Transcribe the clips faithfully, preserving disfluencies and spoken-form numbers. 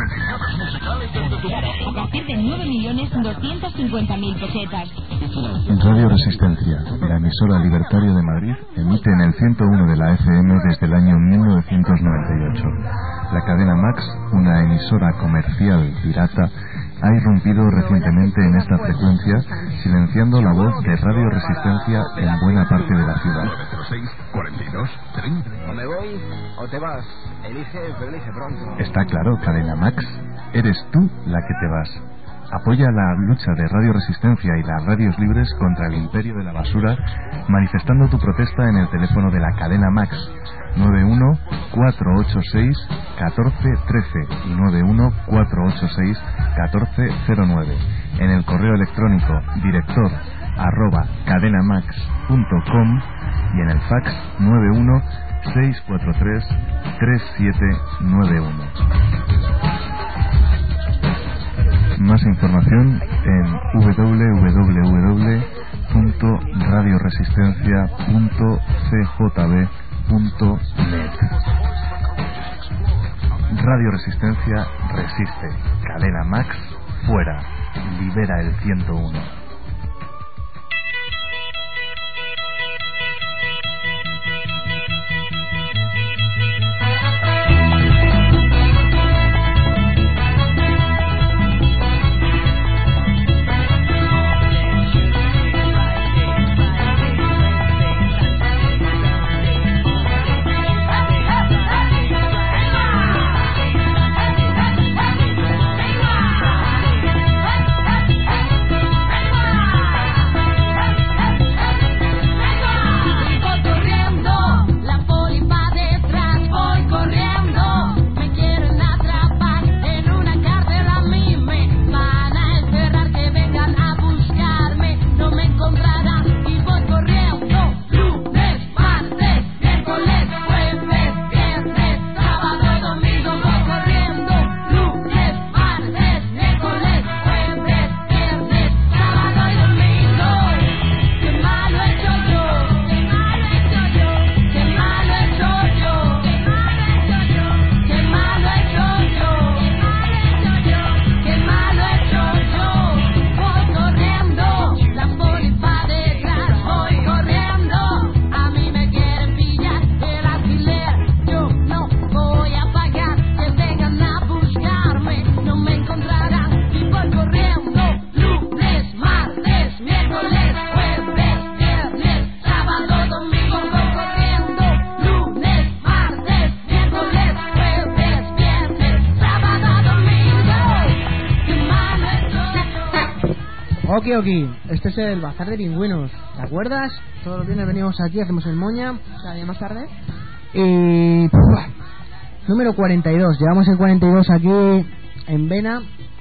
A partir de nueve millones doscientos cincuenta mil pesetas. Radio Resistencia, la emisora libertaria de Madrid, emite en el ciento uno de la F M desde el año mil novecientos noventa y ocho. La cadena Max, una emisora comercial pirata, ha irrumpido recientemente en esta frecuencia, silenciando la voz de Radio Resistencia en buena parte de la ciudad. O me voy o te vas. Elige, pero elige pronto. Está claro, cadena Max, eres tú la que te vas. Apoya la lucha de Radio Resistencia y las radios libres contra el imperio de la basura, manifestando tu protesta en el teléfono de la cadena Max nueve uno cuatro ocho seis uno cuatro uno tres y nueve uno cuatro ocho seis uno cuatro cero nueve, en el correo electrónico director arroba cadenamax punto com y en el fax nueve uno seis cuatro tres tres siete nueve uno. Más información en doble u doble u doble u punto radio resistencia punto c j b punto net. Radio Resistencia resiste. Cadena Max fuera. Libera el ciento uno. Ok, ok, este es el Bazar de Pingüinos, ¿te acuerdas? Todos los viernes venimos aquí, hacemos el moña. Cada día más tarde. Y... Puf, número cuarenta y dos, llevamos el cuarenta y dos aquí en Vena.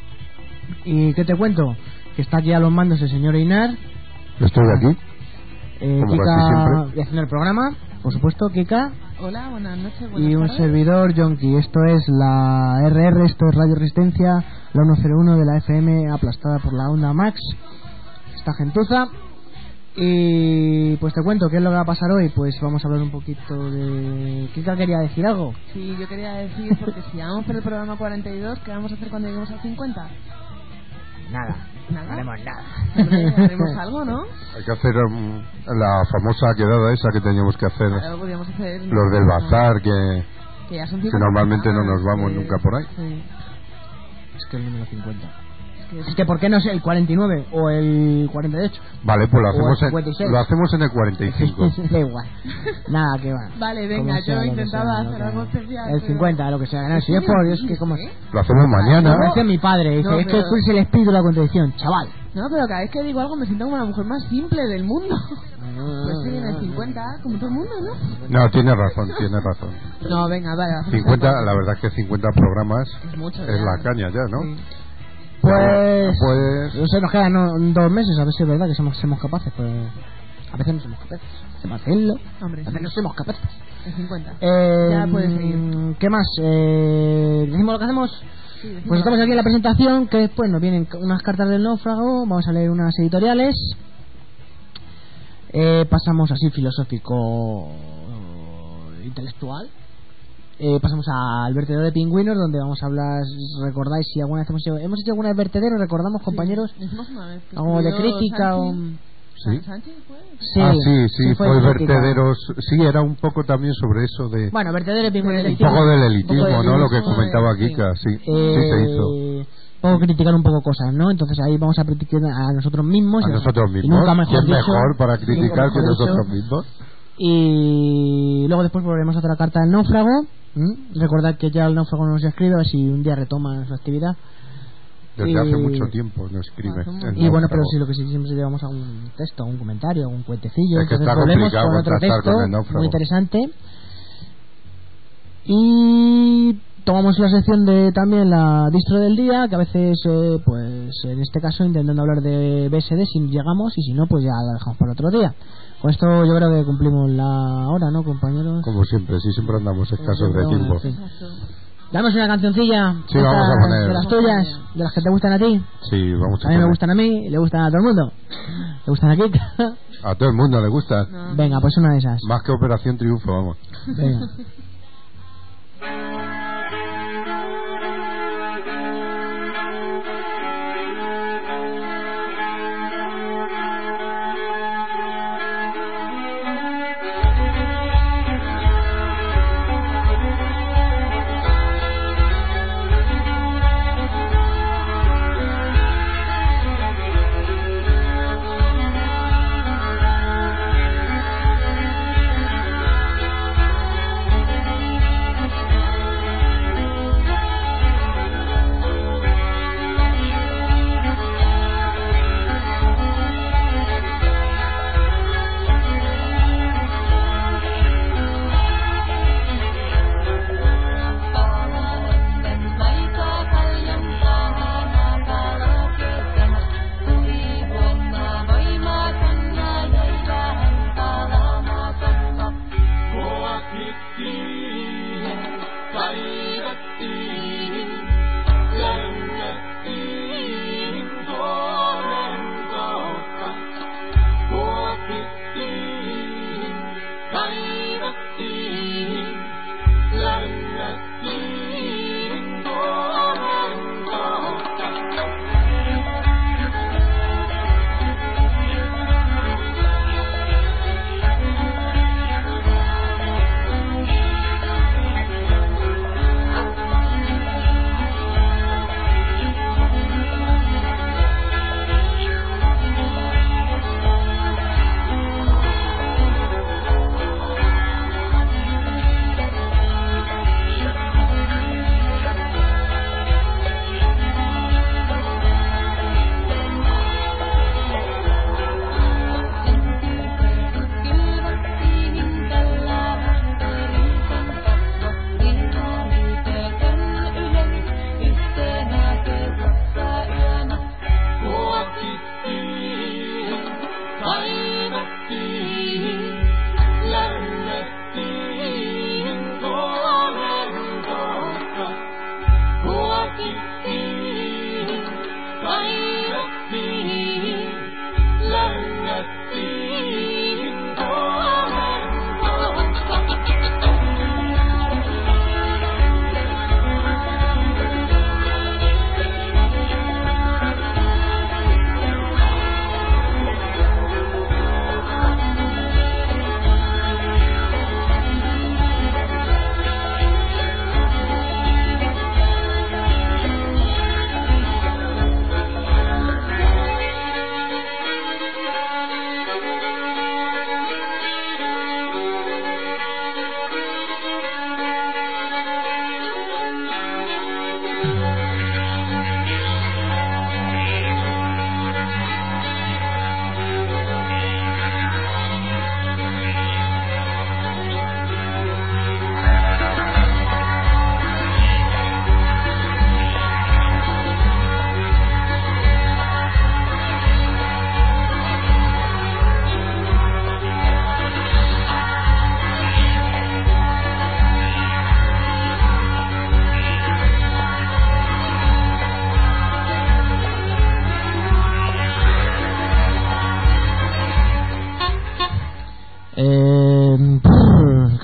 ¿Y qué te cuento? Que está aquí a los mandos el señor Einar. Estoy aquí. Eh, Kika, y haciendo el programa, por supuesto, Kika. Hola, buenas noches, buenas y un tardes. servidor, Yonki. Esto es la R R, esto es Radio Resistencia, la ciento uno de la F M, aplastada por la onda Max. Esta gentuza. Y pues te cuento qué es lo que va a pasar hoy. Pues vamos a hablar un poquito de... Kika quería decir algo. Sí, yo quería decir, porque si vamos por el programa cuarenta y dos, ¿qué vamos a hacer cuando lleguemos al cincuenta? Nada. Nada. No haremos nada. Hombre, haremos algo, ¿no? Hay que hacer um, la famosa quedada esa que teníamos que hacer. Claro, podríamos hacer... Los del bazar, que, que, ya son que normalmente no nos vamos que... nunca por ahí. Sí. Es que el número cincuenta. Es que ¿por qué no es el cuarenta y nueve o el cuarenta y ocho? Vale, pues lo hacemos, en, lo hacemos en el cuarenta y cinco. Da igual. Nada, que va. Vale, venga, yo he intentado hacer algo especial. El cincuenta, lo que sea. No, si es por Dios, que como... Lo hacemos mañana. Lo hace mi padre. Dice, no, es pero... que tú eres el espíritu de la contradicción, chaval. No, pero cada vez que digo algo me siento como la mujer más simple del mundo. Pues sí, en el cincuenta, como todo el mundo, ¿no? No, tiene razón, tiene razón. No, venga, vale. cincuenta, la verdad es que cincuenta programas es, mucho, es la caña ya, ¿no? Sí. Pues, pues... No sé, nos quedan ¿no? dos meses, a ver si es verdad que somos, somos capaces, pues... A veces no somos capaces de hacerlo. Hombre, a veces sí. no somos capaces. El cincuenta. Eh, ya puedes seguir. ¿Qué más? Eh, ¿Decimos lo que hacemos? Sí, pues estamos aquí en la presentación, que después nos vienen unas cartas del náufrago, vamos a leer unas editoriales. Eh, pasamos así filosófico intelectual. eh, pasamos al vertedero de pingüinos, donde vamos a hablar, recordáis si alguna vez hemos hecho, hemos hecho alguna vez vertedero, recordamos compañeros, Sí, hicimos una vez que algo de estudió crítica o... Sánchez. Sí. ¿Sánchez fue? Sí, ah, sí, sí, sí, fue, fue crítica. vertederos. Sí, era un poco también sobre eso de. Bueno, vertedero de pingüinos. un poco del elitismo, un poco del ¿no? Lo que elitismo, comentaba sí. Kika, sí. eh, Sí se hizo. Un poco criticar un poco cosas, ¿no? Entonces ahí vamos a criticar a nosotros mismos. A y nosotros y mismos. nunca mejor ¿Quién dicho, mejor para nunca criticar que mejor nosotros dicho. mismos? Y luego después volveremos a otra carta del náufrago. ¿Mm? Recordad que ya el náufrago nos escribe, a ver si un día retoma su actividad. Desde Y- hace mucho tiempo no escribe. Hace un el Y bueno, náufrago. pero si lo que sí siempre llevamos algún texto, algún comentario, algún cuentecillo. Es que Entonces está volvemos complicado con otro contactar texto con el náufrago. muy interesante. Y tomamos la sección de también la distro del día, que a veces, eh, pues en este caso, intentando hablar de B S D, si llegamos, y si no, pues ya la dejamos para otro día. Con esto yo creo que cumplimos la hora, ¿no, compañeros? Como siempre, sí, siempre andamos escasos de Bueno, tiempo. en fin. Damos una cancioncilla. Sí, vamos a Estas poner. de las tuyas, de las que te gustan a ti. Sí, vamos a A mí me poner. gustan a mí, le gustan a todo el mundo. ¿Le gustan a Kika? A todo el mundo le gusta. No. Venga, pues una de esas. Más que Operación Triunfo, vamos. Venga.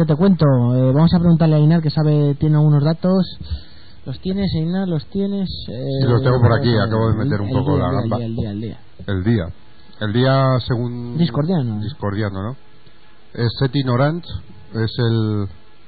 te cuento. Eh, vamos a preguntarle a Inar, que sabe, tiene algunos datos. ¿Los tienes, Inar? ¿Los tienes? Eh, Sí, los tengo por aquí. Acabo de meter un el poco día, la el gamba. día, el día, el día. El día. El día según... Discordiano. Discordiano, ¿no? Es Seti Norant. Es el...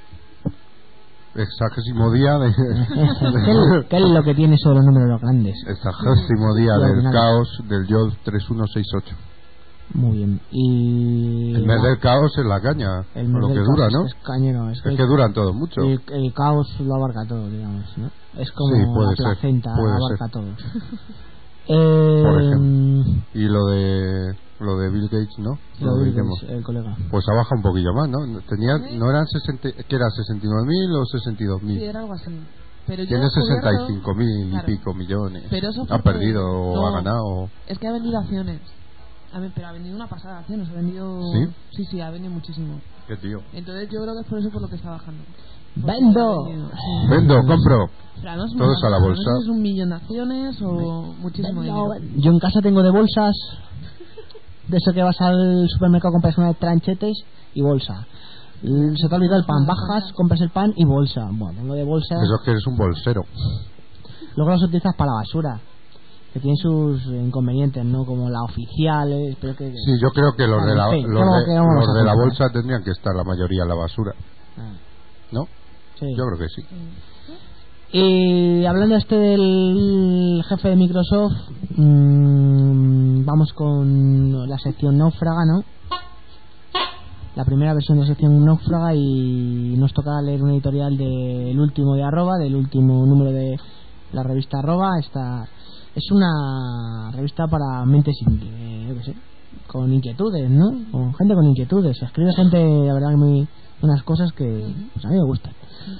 Exagésimo día de... ¿Qué, ¿Qué es lo que tiene sobre los números grandes? Exagésimo día Sí, del ordinario. caos del Yod tres uno seis ocho. Muy bien. Y... El mes del caos es la caña. el mes Lo que del dura, caos ¿no? Es cañero. Es, Es que duran todo mucho. El, el caos lo abarca todo, digamos, ¿no? Es como Sí, puede la ser, placenta, puede abarca ser. todo. eh, Por ejemplo. Y lo de lo de Bill Gates, ¿no? Lo Lo Bill diremos. Gates, el colega. Pues ha bajado un poquillo más, ¿no? Tenía, no eran sesenta, ¿qué era? ¿sesenta y nueve mil o sesenta y dos Sí, mil? era algo así. Pero yo Tiene he descubierto- sesenta y cinco mil Claro. y pico millones. Pero eso Ha porque- perdido o no, ha ganado. Es que ha vendido acciones. A ver, pero ha vendido una pasada de acciones. Ha vendido... ¿Sí? Sí, sí, ha vendido muchísimo. Qué tío. Entonces yo creo que es por eso por lo que está bajando. Porque ¡Vendo! ha vendido, sí. Vendo, compro. Pero además, Todos no- a la no bolsa. sé si es un millón de acciones o muchísimo dinero. Yo en casa tengo de bolsas, de eso que vas al supermercado, compras una de tranchetes y bolsa. L- Se te ha olvidado el pan, bajas, compras el pan y bolsa. Bueno, tengo de bolsa. Eso es que eres un bolsero. Luego los utilizas para la basura, que tiene sus inconvenientes, ¿no? Como la oficial, eh, espero que... Sí, yo creo que los de la, En fin, los ¿cómo de, que vamos los a de la juzgar? bolsa tendrían que estar la mayoría en la basura, Ah, ¿no? sí. Yo creo que sí. Y hablando este del jefe de Microsoft, mmm, vamos con la sección náufraga, ¿no? La primera versión de la sección náufraga, y nos toca leer una editorial del último de Arroba, del último número de la revista Arroba. Esta es una revista para mentes, eh, yo qué sé, con inquietudes, ¿no? Con gente con inquietudes. Escribe gente, la verdad, que muy unas cosas que pues, a mí me gustan.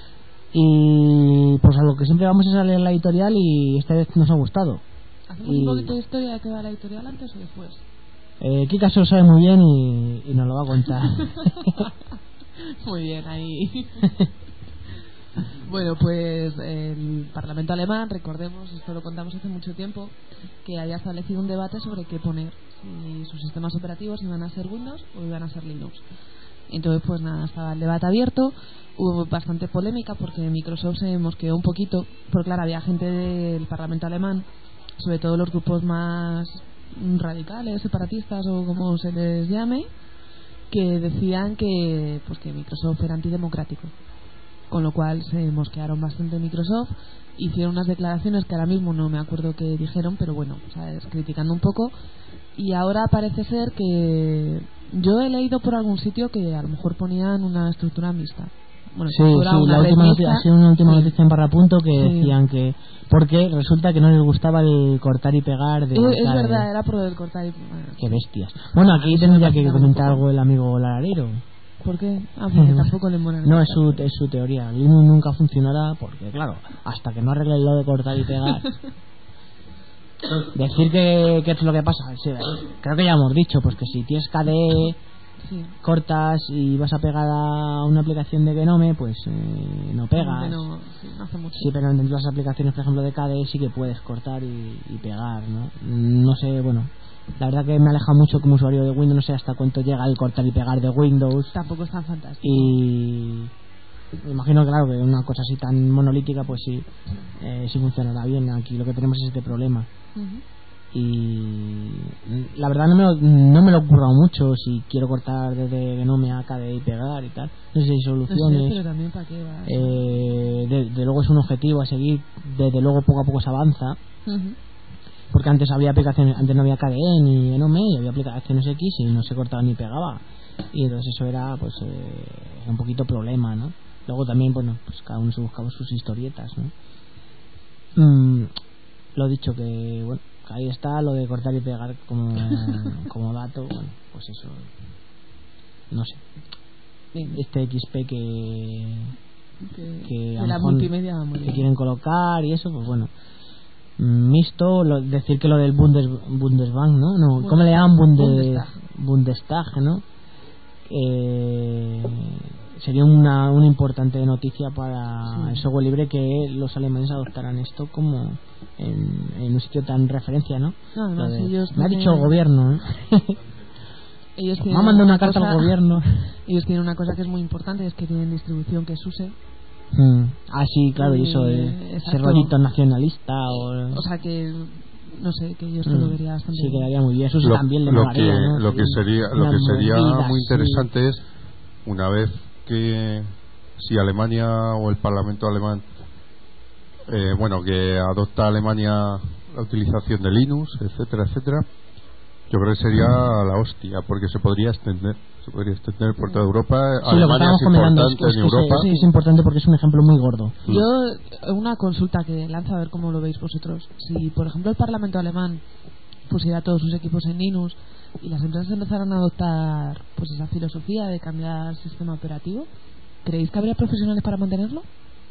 Y pues a lo que siempre vamos es a leer la editorial, y esta vez nos ha gustado. ¿Hacemos Y- un poquito de historia de qué va la editorial antes o después? Eh, Kika se lo sabe muy bien y, y nos lo va a contar. Muy bien, ahí. Bueno, pues el Parlamento alemán, recordemos, esto lo contamos hace mucho tiempo, que había establecido un debate sobre qué poner, si sus sistemas operativos iban a ser Windows o iban a ser Linux. Entonces, pues nada, estaba el debate abierto, hubo bastante polémica porque Microsoft se mosqueó un poquito, porque claro, había gente del Parlamento alemán, sobre todo los grupos más radicales, separatistas o como se les llame, que decían que pues que Microsoft era antidemocrático, con lo cual se mosquearon bastante Microsoft, hicieron unas declaraciones que ahora mismo no me acuerdo qué dijeron, pero bueno, ¿sabes? Criticando un poco, y ahora parece ser que yo he leído por algún sitio que a lo mejor ponían una estructura mixta. Bueno, Sí, estructura, sí, una la red última mixta. noticia, ha sido una última Sí. noticia en Barra Punto que Sí. decían que... Porque resulta que no les gustaba el cortar y pegar de... Es, es cada- verdad, era por el cortar y... bueno, Qué bestias. Bueno, aquí Eso tendría me que fascina comentar un poco. algo el amigo Laradero. ¿Por qué? Ah, porque tampoco le mola. No, es su, es su teoría. Linux nunca funcionará porque, claro, hasta que no arregle lo de cortar y pegar... Decir que, que es lo que pasa, sí, creo que ya hemos dicho, pues que si tienes K D E, Sí. cortas y vas a pegar a una aplicación de Genome, pues eh, no pegas. No, sí, no hace mucho. Sí, pero en las aplicaciones, por ejemplo, de K D E sí que puedes cortar y, y pegar, ¿no? No sé, bueno, la verdad que me aleja mucho como usuario de Windows, no sé hasta cuánto llega el cortar y pegar de Windows. Tampoco es tan fantástico. Y me imagino, claro, que una cosa así tan monolítica, pues sí, eh, sí funcionará bien. Aquí lo que tenemos es este problema. Ujú. Y la verdad no me, lo, no me lo he currado mucho si quiero cortar desde Genome a K D E y pegar y tal. No sé si hay No sé, soluciones. pero también para qué vas. Eh, de, de luego es un objetivo a seguir, desde luego poco a poco se avanza, Ujú. porque antes había aplicaciones, antes no había K D E ni Genome, y había aplicaciones X y no se cortaba ni pegaba, y entonces eso era pues eh, un poquito problema, ¿no? Luego también, bueno, pues cada uno se buscaba sus historietas, ¿no? Mm, lo dicho, que bueno, que ahí está lo de cortar y pegar como, como dato, bueno, pues eso, no sé, Bien, este X P que que, que de a lo la mejor multimedia va muy que bien. quieren colocar y eso, pues bueno, mixto, lo, decir que lo del Bundes, Bundesbank, ¿no? no ¿Cómo le llaman? Bundes, Bundestag. Bundestag, ¿no? Eh, sería una, una importante noticia para Sí. el software libre, que los alemanes adoptaran esto como en, en un sitio tan referencia, ¿no? No, además Lo de- ellos me ha tienen- dicho el gobierno, ¿eh? ellos Me tienen ha mandado una una carta cosa- al gobierno. Ellos tienen una cosa que es muy importante, es que tienen distribución que es U S E. Mm. Ah, sí, claro, y eso de Eh, ese exacto. rollito nacionalista o... O sea que, no sé, que yo esto Mm. lo vería bastante Sí, bien. quedaría muy bien. Eso sí lo, también le lo molaría, que ¿no? lo que Sí, sería lo una que sería movida muy así. interesante es una vez que si Alemania o el Parlamento alemán eh, bueno, que adopta Alemania la utilización de Linux, etcétera, etcétera, yo creo que sería la hostia, porque se podría extender se podría extender por toda Europa. Sí, lo que Alemania estábamos es comentando es importante que, es, en que se- Europa. es que es importante porque es un ejemplo muy gordo. Yo, una consulta que lanzo a ver cómo lo veis vosotros. Si, por ejemplo, el Parlamento alemán pusiera todos sus equipos en Linux y las empresas empezaran a adoptar pues esa filosofía de cambiar sistema operativo, ¿creéis que habría profesionales para mantenerlo?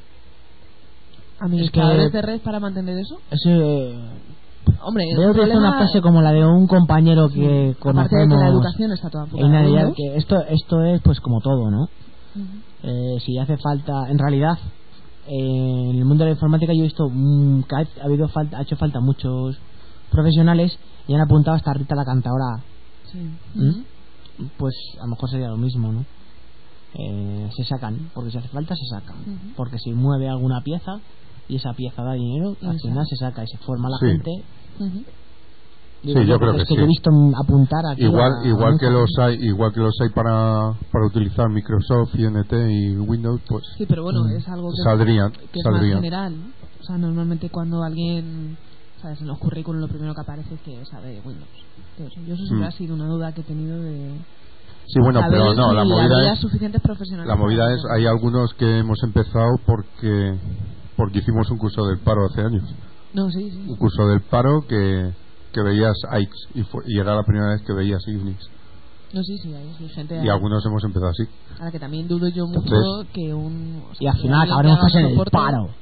¿Administradores Es que- de red para mantener eso? Ese, Hombre, es voy a un utilizar problema. una frase como la de un compañero que Aparte de que conocemos la educación está toda enfocada en en Navidad, Windows. que esto esto es pues como todo, ¿no? Ujú. Eh, si hace falta, en realidad, eh, en el mundo de la informática yo he visto mm, que ha, ha habido falta, ha hecho falta muchos profesionales y han apuntado hasta Rita la cantadora. Sí. ¿Mm? Ujú. Pues a lo mejor sería lo mismo, ¿no? Eh, se sacan, porque si hace falta se saca, Ujú. porque si mueve alguna pieza y esa pieza da dinero, al Exacto. final se saca y se forma la Sí. gente. Ujú. Sí, yo creo es que que sí. yo he visto apuntar aquí Igual a- igual a que mucha los gente. hay igual que los hay para para utilizar Microsoft y N T y Windows, pues Sí, pero bueno, Mm. es algo que, saldrían que es saldrían más general, ¿no? O sea, normalmente cuando alguien, sabes, en los currículum lo primero que aparece es que sabe de Windows. Entonces, yo eso siempre Mm. ha sido una duda que he tenido de Sí, bueno, saber pero no, si la movida habría es suficientes profesionales. la movida para es hacerlo. hay algunos que hemos empezado porque porque hicimos un curso del paro hace años. No, sí, sí. Un curso del paro que que veías A X y, fue- y era la primera vez que veías Unix. No, sí, sí, hay, hay gente Y a, algunos hemos empezado así. a la que también dudo yo mucho Entonces- que un... o sea, Y al que final alguien acabaremos que haga casi en el soporte, paro.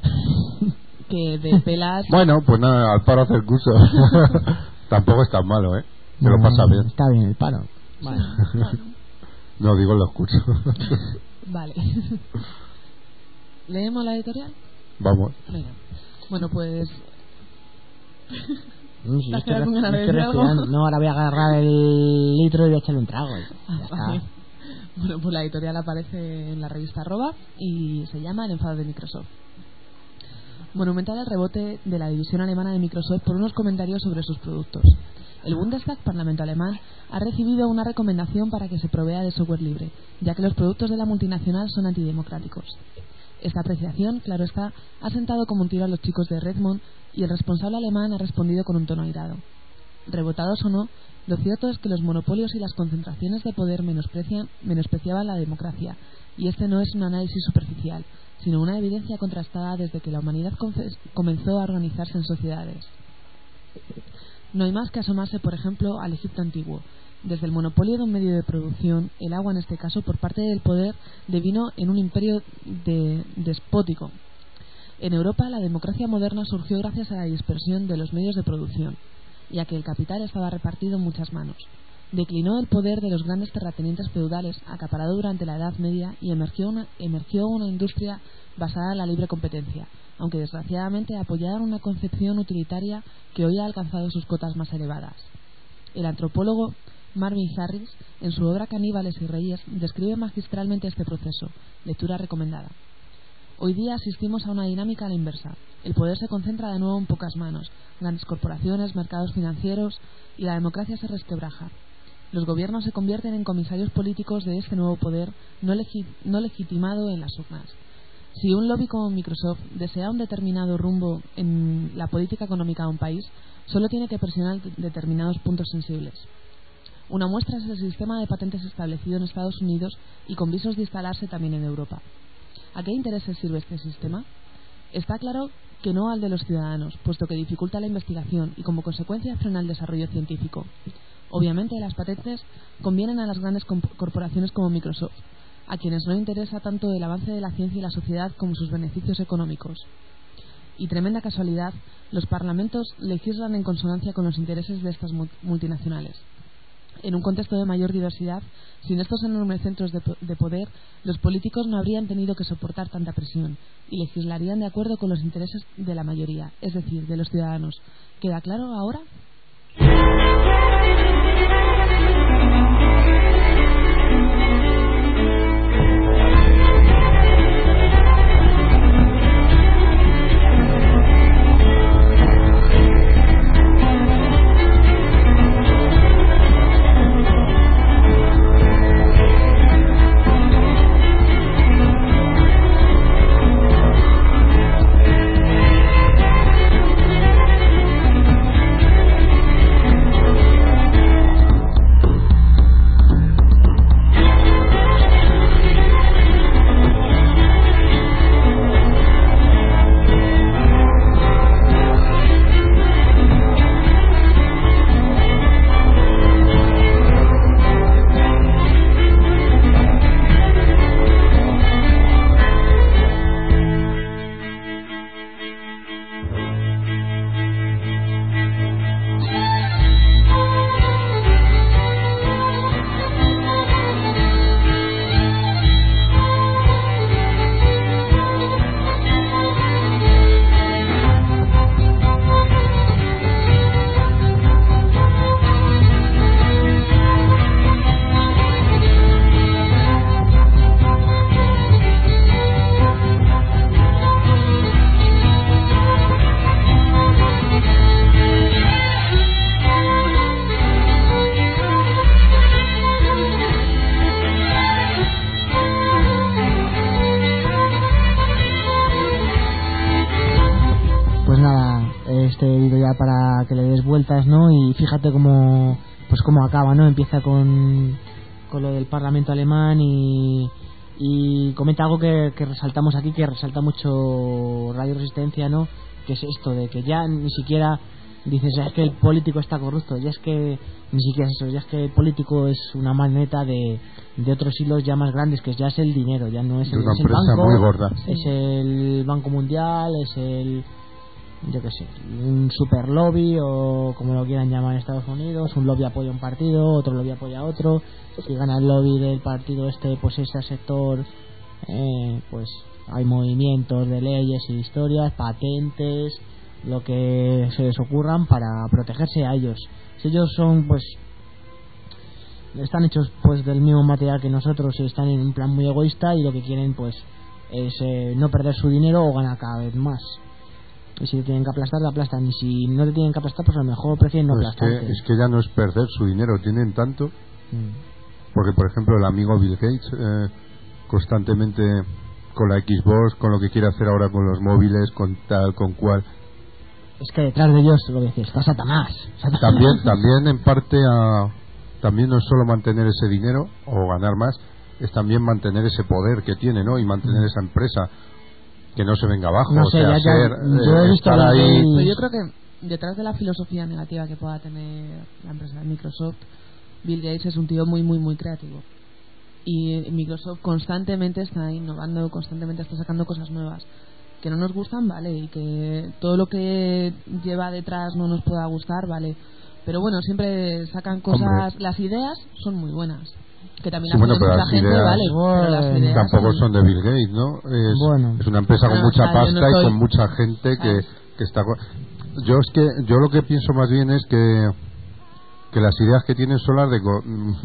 que de pelas... Bueno, pues nada, al paro hacer curso. Tampoco es tan malo, ¿eh? Te lo No, pasa bien. Está bien el paro. Sí, Vale. bueno, No digo en los cursos. vale. ¿Leemos la editorial? Vamos. Venga. Bueno, pues... Mm, sí, ¿Te has estoy quedado con re- ganas de estoy decir algo? respirando. No, ahora voy a agarrar el litro y voy a echarle un trago. y Ah, Ya está. vale. Bueno, pues la editorial aparece en la revista Arroba y se llama El enfado de Microsoft. Monumental el rebote de la división alemana de Microsoft por unos comentarios sobre sus productos. El Bundestag, Parlamento alemán, ha recibido una recomendación para que se provea de software libre, ya que los productos de la multinacional son antidemocráticos. Esta apreciación, claro está, ha sentado como un tiro a los chicos de Redmond y el responsable alemán ha respondido con un tono airado. Rebotados o no, lo cierto es que los monopolios y las concentraciones de poder menosprecian, menospreciaban la democracia, y este no es un análisis superficial, sino una evidencia contrastada desde que la humanidad confe- comenzó a organizarse en sociedades. No hay más que asomarse, por ejemplo, al Egipto antiguo. Desde el monopolio de un medio de producción, el agua en este caso, por parte del poder, devino en un imperio de, despótico. En Europa, la democracia moderna surgió gracias a la dispersión de los medios de producción, ya que el capital estaba repartido en muchas manos. Declinó el poder de los grandes terratenientes feudales, acaparado durante la Edad Media, y emergió una, emergió una industria basada en la libre competencia, aunque desgraciadamente apoyada en una concepción utilitaria que hoy ha alcanzado sus cotas más elevadas. El antropólogo Marvin Harris, en su obra Caníbales y Reyes, describe magistralmente este proceso. Lectura recomendada. Hoy día asistimos a una dinámica a la inversa. El poder se concentra de nuevo en pocas manos, grandes corporaciones, mercados financieros, y la democracia se resquebraja. Los gobiernos se convierten en comisarios políticos de este nuevo poder no, legi- no legitimado en las urnas. Si un lobby como Microsoft desea un determinado rumbo en la política económica de un país, solo tiene que presionar determinados puntos sensibles. Una muestra es el sistema de patentes establecido en Estados Unidos y con visos de instalarse también en Europa. ¿A qué intereses sirve este sistema? Está claro que no al de los ciudadanos, puesto que dificulta la investigación y como consecuencia frena el desarrollo científico. Obviamente, las patentes convienen a las grandes corporaciones como Microsoft, a quienes no interesa tanto el avance de la ciencia y la sociedad como sus beneficios económicos. Y tremenda casualidad, los parlamentos legislan en consonancia con los intereses de estas multinacionales. En un contexto de mayor diversidad, sin estos enormes centros de, de poder, los políticos no habrían tenido que soportar tanta presión y legislarían de acuerdo con los intereses de la mayoría, es decir, de los ciudadanos. ¿Queda claro ahora? este vídeo ya para que le des vueltas, ¿no? Y fíjate cómo, pues cómo acaba, ¿no? Empieza con, con lo del Parlamento alemán y, y comenta algo que, que resaltamos aquí, que resalta mucho Radio Resistencia, ¿no? Que es esto de que ya ni siquiera dices, ya es que el político está corrupto, ya es que ni siquiera es eso, ya es que el político es una maneta de, de otros hilos ya más grandes, que ya es el dinero, ya no es el, una es el empresa banco, muy gorda. es el Banco Mundial, es el, yo qué sé, un super lobby o como lo quieran llamar en Estados Unidos, un lobby apoya un partido, otro lobby apoya a otro, si gana el lobby del partido este, pues ese sector, eh, pues hay movimientos de leyes y historias, patentes, lo que se les ocurran para protegerse a ellos. Si ellos son, pues, están hechos pues del mismo material que nosotros y están en un plan muy egoísta y lo que quieren pues es eh, no perder su dinero o ganar cada vez más. Y si te tienen que aplastar, te aplastan. Y si no te tienen que aplastar, pues a lo mejor prefieren no Pues aplastarte. que, es que ya no es perder su dinero, tienen tanto. Mm. Porque, por ejemplo, el amigo Bill Gates eh, constantemente con la Xbox, con lo que quiere hacer ahora con los móviles, con tal, con cual. Es que detrás de ellos, lo que decís, está Satanás. Satanás. También, también en parte, a, también no es solo mantener ese dinero o ganar más, es también mantener ese poder que tiene, ¿no? Y mantener esa empresa, que no se venga abajo, No o sé, sea, ya- ya- ser, yo he eh, visto estar la ahí. ley- Pero yo creo que detrás de la filosofía negativa que pueda tener la empresa de Microsoft, Bill Gates es un tío muy, muy, muy creativo. Y Microsoft constantemente está innovando, constantemente está sacando cosas nuevas. Que no nos gustan, vale, y que todo lo que lleva detrás no nos pueda gustar, vale. Pero bueno, siempre sacan cosas, Hombre. las ideas son muy buenas. Que también Sí, las bueno, tiene pero mucha las gente, ideas vale, pero las Bueno, ideas Tampoco son de Bill Gates, ¿no? Es, Bueno. es una empresa con Bueno, mucha o sea, yo pasta no y soy- con mucha gente que, ¿sabes? que está. co- Yo es que yo lo que pienso más bien es que que las ideas que tienen son las de co-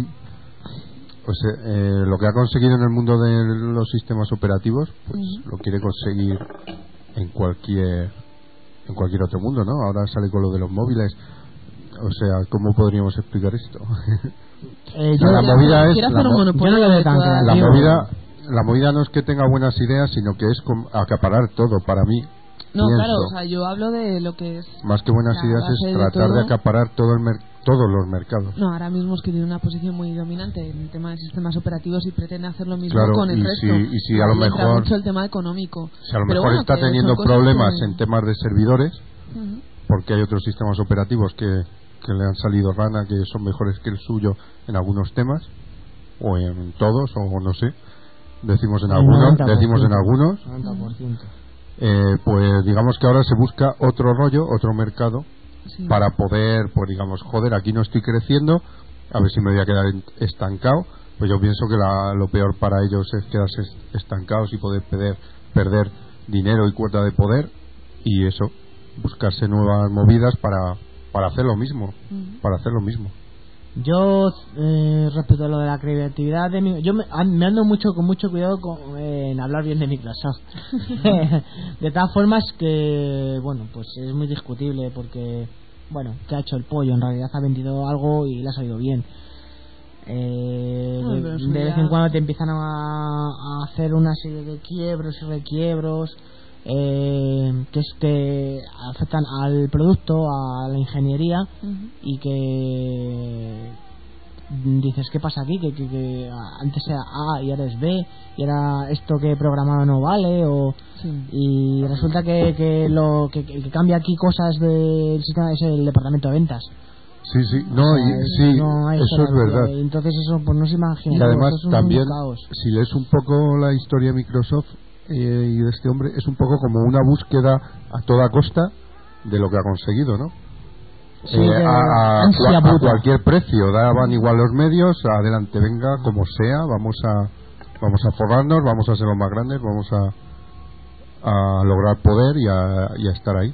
pues eh, lo que ha conseguido en el mundo de los sistemas operativos, pues Ujú. lo quiere conseguir en cualquier en cualquier otro mundo, ¿no? Ahora sale con lo de los móviles. O sea, ¿cómo podríamos explicar esto? Eh, No, yo, la movida es- quiere hacer la un mo- monopolio yo no lo veo de tan toda- La creativo. movida, la movida no es que tenga buenas ideas, sino que es com- acaparar todo, para mí. No, pienso. claro, o sea, yo hablo de lo que es. Más que buenas la ideas base es de tratar de todo. acaparar todo el mer- todos los mercados. No, ahora mismo es que tiene una posición muy dominante en el tema de sistemas operativos y pretende hacer lo mismo Claro, con el y resto. si- y si a lo Ahí entra mejor- mucho el tema económico. Si a lo Pero mejor bueno, está que son teniendo cosas problemas que- en temas de servidores, Ujú. porque hay otros sistemas operativos que, que le han salido rana, que son mejores que el suyo en algunos temas, o en todos, o no sé. Decimos en El algunos, noventa por ciento. decimos en algunos. noventa por ciento. Eh, pues digamos que ahora se busca otro rollo, otro mercado, Sí. para poder, pues digamos, joder, aquí no estoy creciendo, a ver si me voy a quedar en- estancado. Pues yo pienso que la- lo peor para ellos es quedarse est- estancados y poder perder, perder dinero y cuota de poder, y eso, buscarse nuevas movidas para, para hacer lo mismo, Ujú. para hacer lo mismo. Yo, eh, respecto a lo de la creatividad de mi, yo me, an- me ando mucho con mucho cuidado con, eh, en hablar bien de Microsoft. De todas formas que, bueno, pues es muy discutible porque, bueno, que ha hecho el pollo, en realidad ha vendido algo y le ha salido bien. Eh, No, de, pero eso de vez ya- en cuando te empiezan a, a hacer una serie de quiebros y requiebros eh, que es que afectan al producto, a la ingeniería, Ujú. y que dices, ¿qué pasa aquí? Que, que, que antes era A y ahora es B, y ahora esto que he programado no vale, o Sí. y resulta que, que lo que, que cambia aquí cosas del sistema es el departamento de ventas. Sí, sí, no, O sea, y, es- sí, no hay eso es historia, verdad. y entonces eso pues no se imagina. Y además eso es un también, caos. si lees un poco la historia de Microsoft eh, y de este hombre, es un poco como una búsqueda a toda costa de lo que ha conseguido, ¿no? Sí, Eh, de a, a- ansia a puta. cualquier precio, daban igual los medios, adelante, venga, como sea, vamos a vamos a forrarnos, vamos a ser los más grandes, vamos a, a lograr poder y a, y a estar ahí.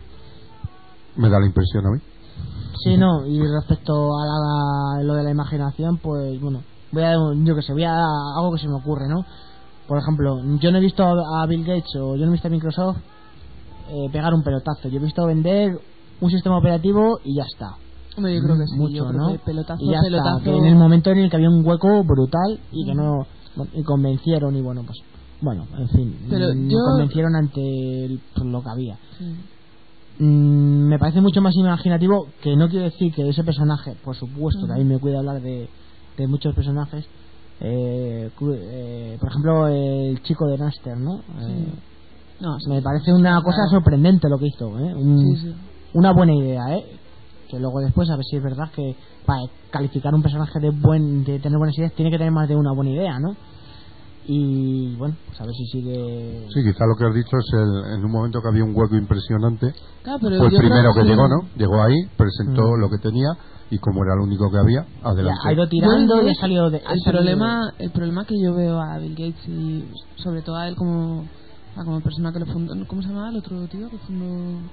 Me da la impresión a mí. Sí, no, y respecto a la- lo de la imaginación, pues bueno, voy a, yo que sé, voy a algo que se me ocurre, ¿no? Por ejemplo, yo no he visto a Bill Gates o yo no he visto a Microsoft eh, pegar un pelotazo, yo he visto vender un sistema operativo y ya está. Hombre, yo creo que sí. Mucho, yo creo ¿no? que pelotazo, y ya pelotazo. está, que en el momento en el que había un hueco brutal y que no y convencieron y bueno, pues bueno, en fin, Pero mm, yo- convencieron ante el- pues, lo que había. Sí. mmm, me parece mucho más imaginativo, que no quiero decir que ese personaje, por supuesto, que a mí me cuida hablar de, de muchos personajes, eh, eh, por ejemplo, el chico de Napster, ¿no? Sí. Eh, No, sí, me parece una cosa claro. sorprendente lo que hizo, ¿eh? Un, Sí, sí. Una buena idea, ¿eh? Que luego después a ver si es verdad que para calificar un personaje de buen de tener buenas ideas tiene que tener más de una buena idea, ¿no? Y bueno, pues a ver si sigue. Sí, quizá lo que has dicho es el, en un momento que había un hueco impresionante. Claro, pero Fue el yo creo primero que sí. llegó, ¿no? Llegó ahí, presentó Mm. lo que tenía y como era el único que había, Ya, adelante. ha ido tirando Bueno, y ha salido de. ha el salido problema el problema que yo veo a Bill Gates y sobre todo a él como a como persona que lo fundó, ¿cómo se llama el otro tío que fundó?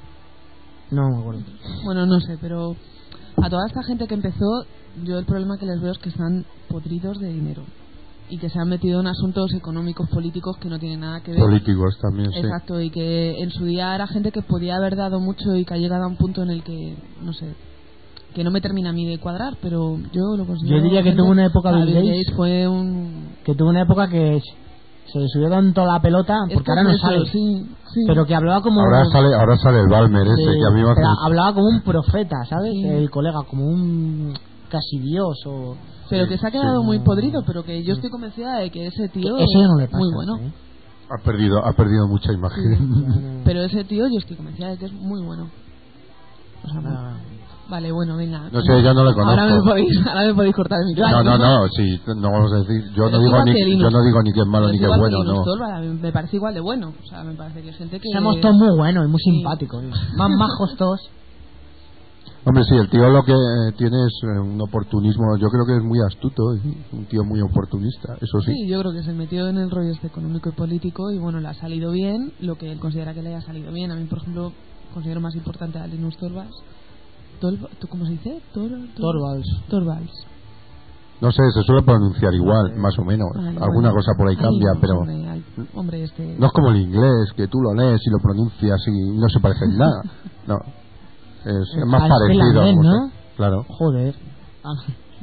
de- No me acuerdo. Bueno, no sé, pero a toda esta gente que empezó, yo el problema que les veo es que están podridos de dinero y que se han metido en asuntos económicos, políticos que no tienen nada que ver. Políticos también, sí. Exacto, y que en su día era gente que podía haber dado mucho y que ha llegado a un punto en el que, no sé, que no me termina a mí de cuadrar, pero yo lo considero. Yo diría que gente- tuvo una época o sea, Bill Bill Gates Gates fue un. Que tuvo una época que se le subió tanto la pelota, Es porque que ahora no es eso, sale. sí, sí. Pero que hablaba como. Ahora sale, ahora sale el Balmer ese, Sí, que a mí me hace pero mucho- hablaba como un profeta, ¿sabes? Sí. El colega, como un casi dios o. Pero que se ha quedado sí. muy podrido, pero que yo estoy convencida de que ese tío Eso ya no le es pasa. muy bueno. ¿eh? ha perdido, ha perdido mucha imagen. Pero ese tío yo estoy convencida de que es muy bueno. O sea, muy- Ah, vale, bueno, venga. No sé, ya no le conozco. Ahora me podéis, ahora me podéis cortar el micrófono. No, no, no, sí, no vamos a decir, yo Pero no es digo igual ni que Linus. yo no digo ni que es malo Pero ni es que es igual bueno, Linus no. Torvalds, me parece igual de bueno. O sea, me parece que hay gente que. Somos todos muy buenos y muy Sí. simpáticos. ¿eh? Más majos todos. Hombre, sí, el tío lo que eh, tiene es eh, un oportunismo, yo creo que es muy astuto, ¿eh? Un tío muy oportunista, eso sí. Sí, yo creo que se metió en el rollo este económico y político y bueno, le ha salido bien lo que él considera que le haya salido bien. A mí, por ejemplo, considero más importante a Linus Torvalds. Tol- ¿Cómo se dice? Tor- Tor- Torvalds. Torvalds. No sé, se suele pronunciar igual, más o menos. Vale, Alguna bueno. cosa por ahí Ay, cambia, no, pero Hombre, al- hombre, este. no es como el inglés, que tú lo lees y lo pronuncias y no se parece en nada. No, es, es más Al parecido. finlandés, no sé. ¿no? Claro. Joder. Ah.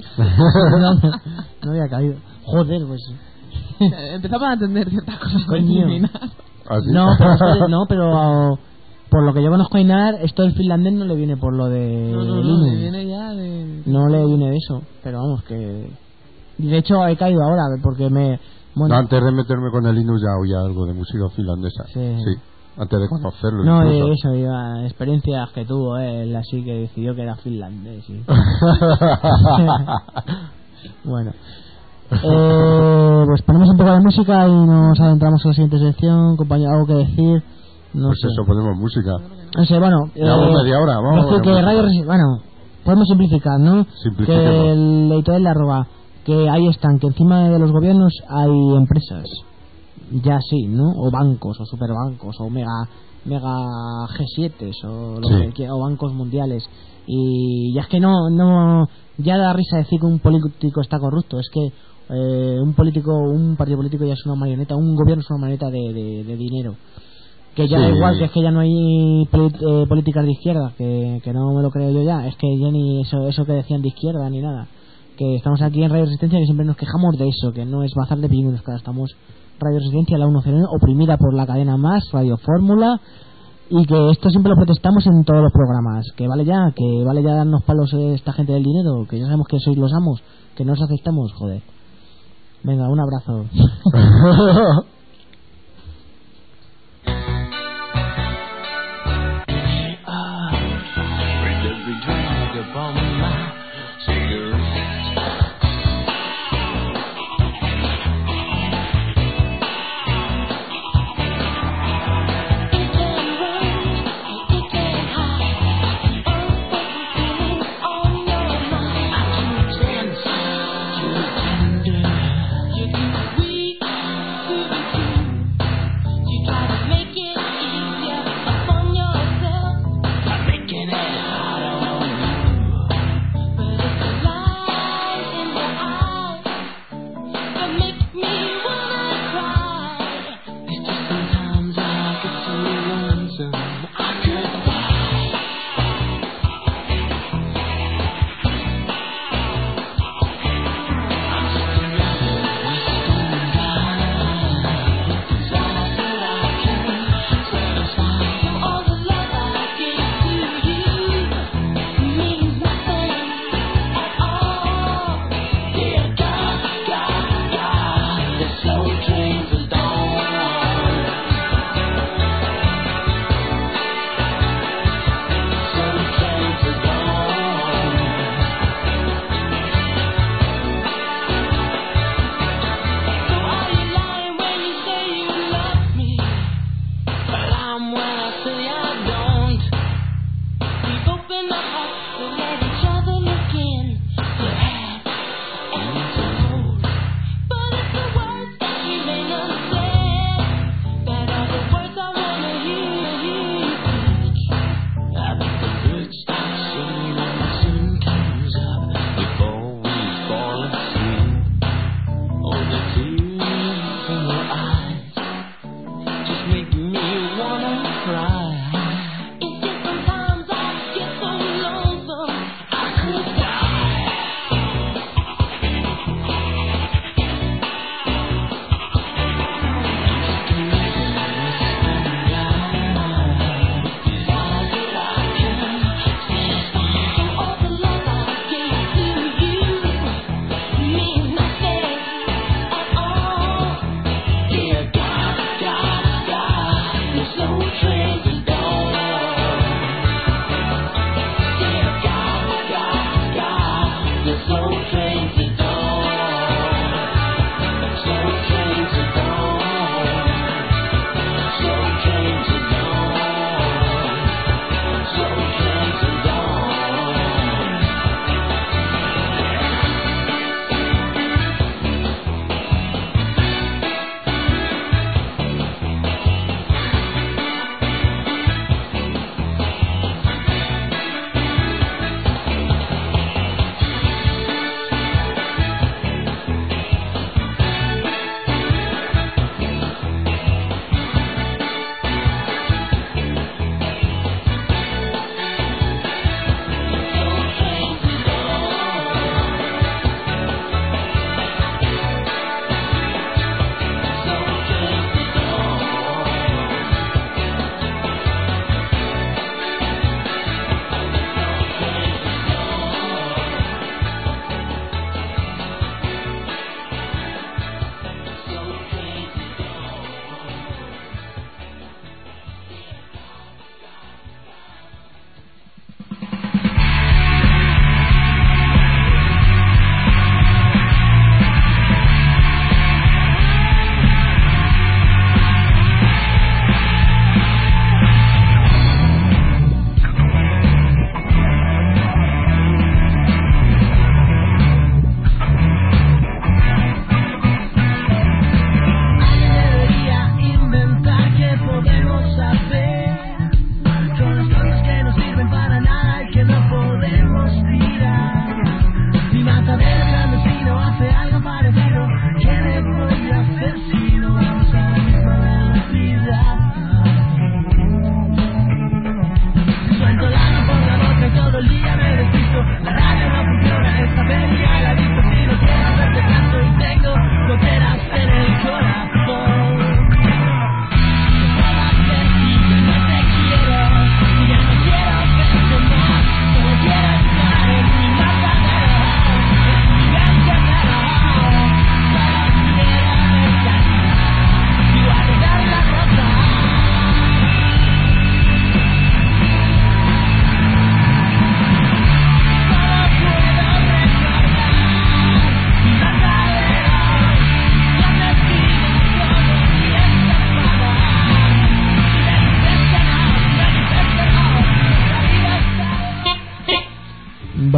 no, no había caído. Joder, pues. Empezamos a entender ciertas cosas. Coño. Así. No, pero, esto- no, pero por lo que yo conozco a Inar, esto del finlandés no le viene por lo de No, no, no, Linux. me viene ya de. No le viene de eso, pero vamos que. De hecho he caído ahora porque me. Bueno, No, antes de meterme con el Linux ya oía algo de música finlandesa. Sí. Antes de conocerlo. no, incluso. de eso, iba, experiencias que tuvo él, así que decidió que era finlandés. Y... bueno. Eh, pues ponemos un poco de música y nos adentramos en la siguiente sección. Compañero, ¿algo que decir? No Pues sé. eso, ponemos música. No sé, bueno. Llevamos media hora, vamos, decir que vamos. Radio Resi- bueno, podemos simplificar, ¿no? Simplifiquemos. Que el editorial de arroba, que ahí están, que encima de los gobiernos hay empresas. Ya sí, ¿no? O bancos, o superbancos, o mega mega G siete o, lo Sí. que quiera, o bancos mundiales. Y ya es que no, no ya da risa decir que un político está corrupto. Es que eh, un político, un partido político ya es una marioneta, un gobierno es una marioneta de, de, de dinero. Que ya Sí. da igual, que es que ya no hay poli- eh, políticas de izquierda, que, que no me lo creo yo ya. Es que ya ni eso, eso que decían de izquierda ni nada. Que estamos aquí en Radio Resistencia, que siempre nos quejamos de eso, que no es bazar de pingüinos, que ahora estamos Radio Resistencia, la uno cero uno, oprimida por la cadena Más, Radio Fórmula, y que esto siempre lo protestamos en todos los programas. Que vale ya, que vale ya darnos palos eh, esta gente del dinero, que ya sabemos que sois los amos, que no os aceptamos, joder. Venga, un abrazo. Making it hard on you.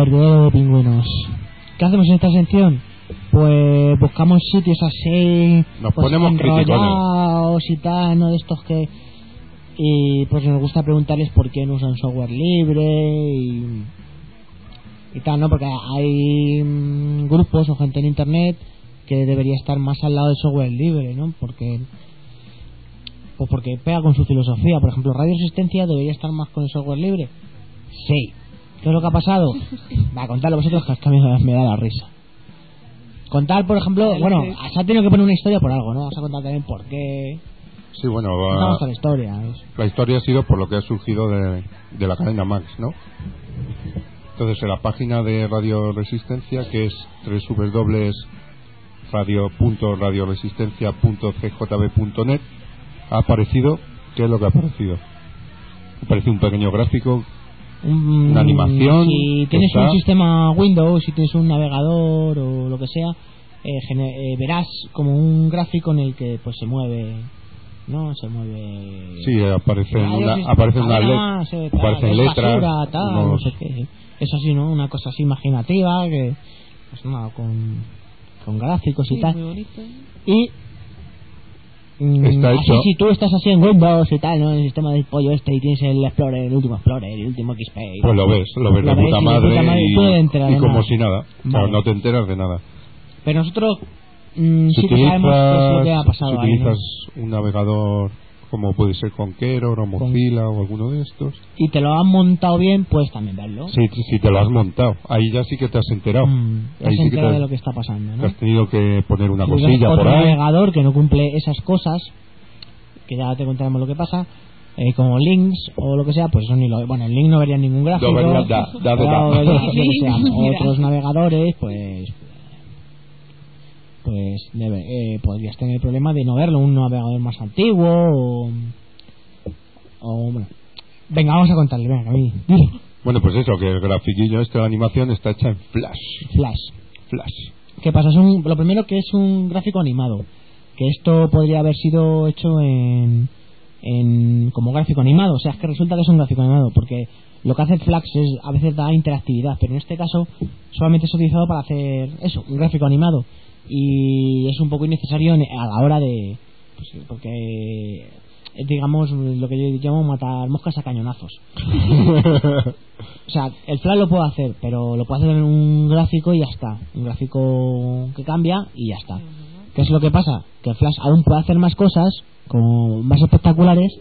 perdedero de pingüinos. ¿Qué hacemos en esta sección? Pues buscamos sitios así, nos pues, ponemos enrollados y tal, no de estos que... Y pues nos gusta preguntarles por qué no usan software libre y, y tal, ¿no? Porque hay mmm, grupos o gente en internet que debería estar más al lado del software libre, ¿no? Porque pues porque pega con su filosofía. Por ejemplo, Radio Resistencia debería estar más con el software libre. Sí. ¿Qué es lo que ha pasado? Va a contarlo vosotros, que hasta a mí me da la risa. Contar, por ejemplo, bueno, se ha tenido que poner una historia por algo, ¿no? Vamos a contar también por qué. Sí, bueno, va, la historia. ¿Es? La historia ha sido por lo que ha surgido de, de la cadena Max, ¿no? Entonces, en la página de Radio Resistencia, que es doble u doble u doble u punto radio punto radioresistencia punto c j b punto net, ha aparecido, ¿qué es lo que ha aparecido? Aparece un pequeño gráfico, un, una animación. Si tienes está... un sistema Windows, si tienes un navegador o lo que sea, eh, gener- eh, verás como un gráfico en el que pues se mueve, ¿no? Se mueve. Sí, aparecen una, aparecen una le- sé, tal, aparecen letras, basura, tal, unos... no sé qué. Es así, ¿no? Una cosa así imaginativa que, pues nada, con con gráficos y sí, tal. Muy bonito. Y Está así, hecho. si tú estás así en Windows y tal, ¿no? En el sistema del pollo este y tienes el Explorer, el último Explorer, el último X P. Pues lo ves, lo ves lo de ves puta y madre, de puta madre y, enteras y de como nada. si nada. Vale. Claro, no te enteras de nada. Pero nosotros mmm, Si sí que sabemos qué es lo que ha pasado si ahí, utilizas ¿no? un navegador como puede ser Conqueror o Mozilla Con... o alguno de estos, y te lo han montado bien, puedes también verlo. Sí, si te lo has montado, ahí ya sí que te has enterado. Mm, te ahí has sí enterado que te, de lo que está pasando, ¿no? Has tenido que poner una si cosilla otro por ahí. navegador que no cumple esas cosas, que ya te contaremos lo que pasa, eh, como links o lo que sea, pues eso ni lo... Bueno, el link no vería ningún gráfico. No vería da, da, da, o, da. lo que sea, otros navegadores, pues... Pues debe, eh, podrías tener el problema de no verlo, un navegador más antiguo o... o bueno. Venga, vamos a contarle, venga, a mí. Bueno, pues eso, que el grafiquillo este de animación está hecha en Flash. Flash. Flash. ¿Qué pasa? Es un, lo primero que es un gráfico animado. Que esto podría haber sido hecho en, en como gráfico animado. O sea, es que resulta que es un gráfico animado. Porque lo que hace Flash es a veces da interactividad. Pero en este caso solamente es utilizado para hacer eso, un gráfico animado. Y es un poco innecesario a la hora de... Pues, porque... digamos lo que yo llamo matar moscas a cañonazos. O sea, el Flash lo puedo hacer, pero lo puedo hacer en un gráfico y ya está, un gráfico que cambia y ya está. ¿Qué es lo que pasa? Que el Flash aún puede hacer más cosas como más espectaculares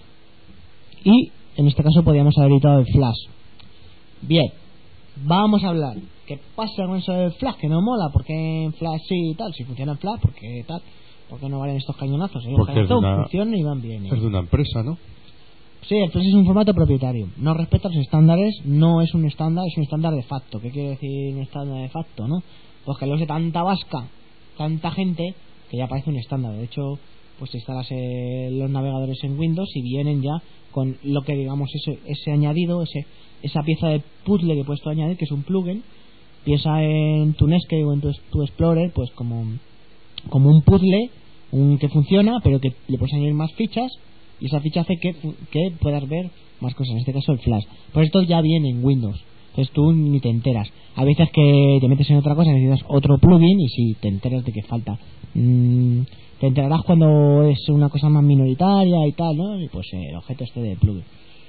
y en este caso podríamos haber editado el Flash. Bien, vamos a hablar qué pasa con eso del Flash, que no mola, porque en Flash sí y tal, si funciona en Flash, porque tal. ¿Por qué no valen estos cañonazos? Los Porque cañonazos una, funcionan y van bien. ¿eh? Es de una empresa, ¿no? Sí, el Flash es un formato propietario. No respeta los estándares, no es un estándar, es un estándar de facto. ¿Qué quiere decir un estándar de facto, no? Pues que lo use tanta vasca, tanta gente, que ya parece un estándar. De hecho, pues te instalas eh, los navegadores en Windows y vienen ya con lo que digamos ese, ese añadido, ese esa pieza de puzzle que puedes tú añadir, que es un plugin. Piensa en tu Netscape o en tu, tu Explorer, pues como, como un puzzle un que funciona, pero que le puedes añadir más fichas y esa ficha hace que, que puedas ver más cosas, en este caso el Flash. Por esto ya viene en Windows, entonces tú ni te enteras. A veces que te metes en otra cosa, necesitas otro plugin y si te enteras de que falta. Mm, te enterarás cuando es una cosa más minoritaria y tal, ¿no? Y pues eh, el objeto este de plugin.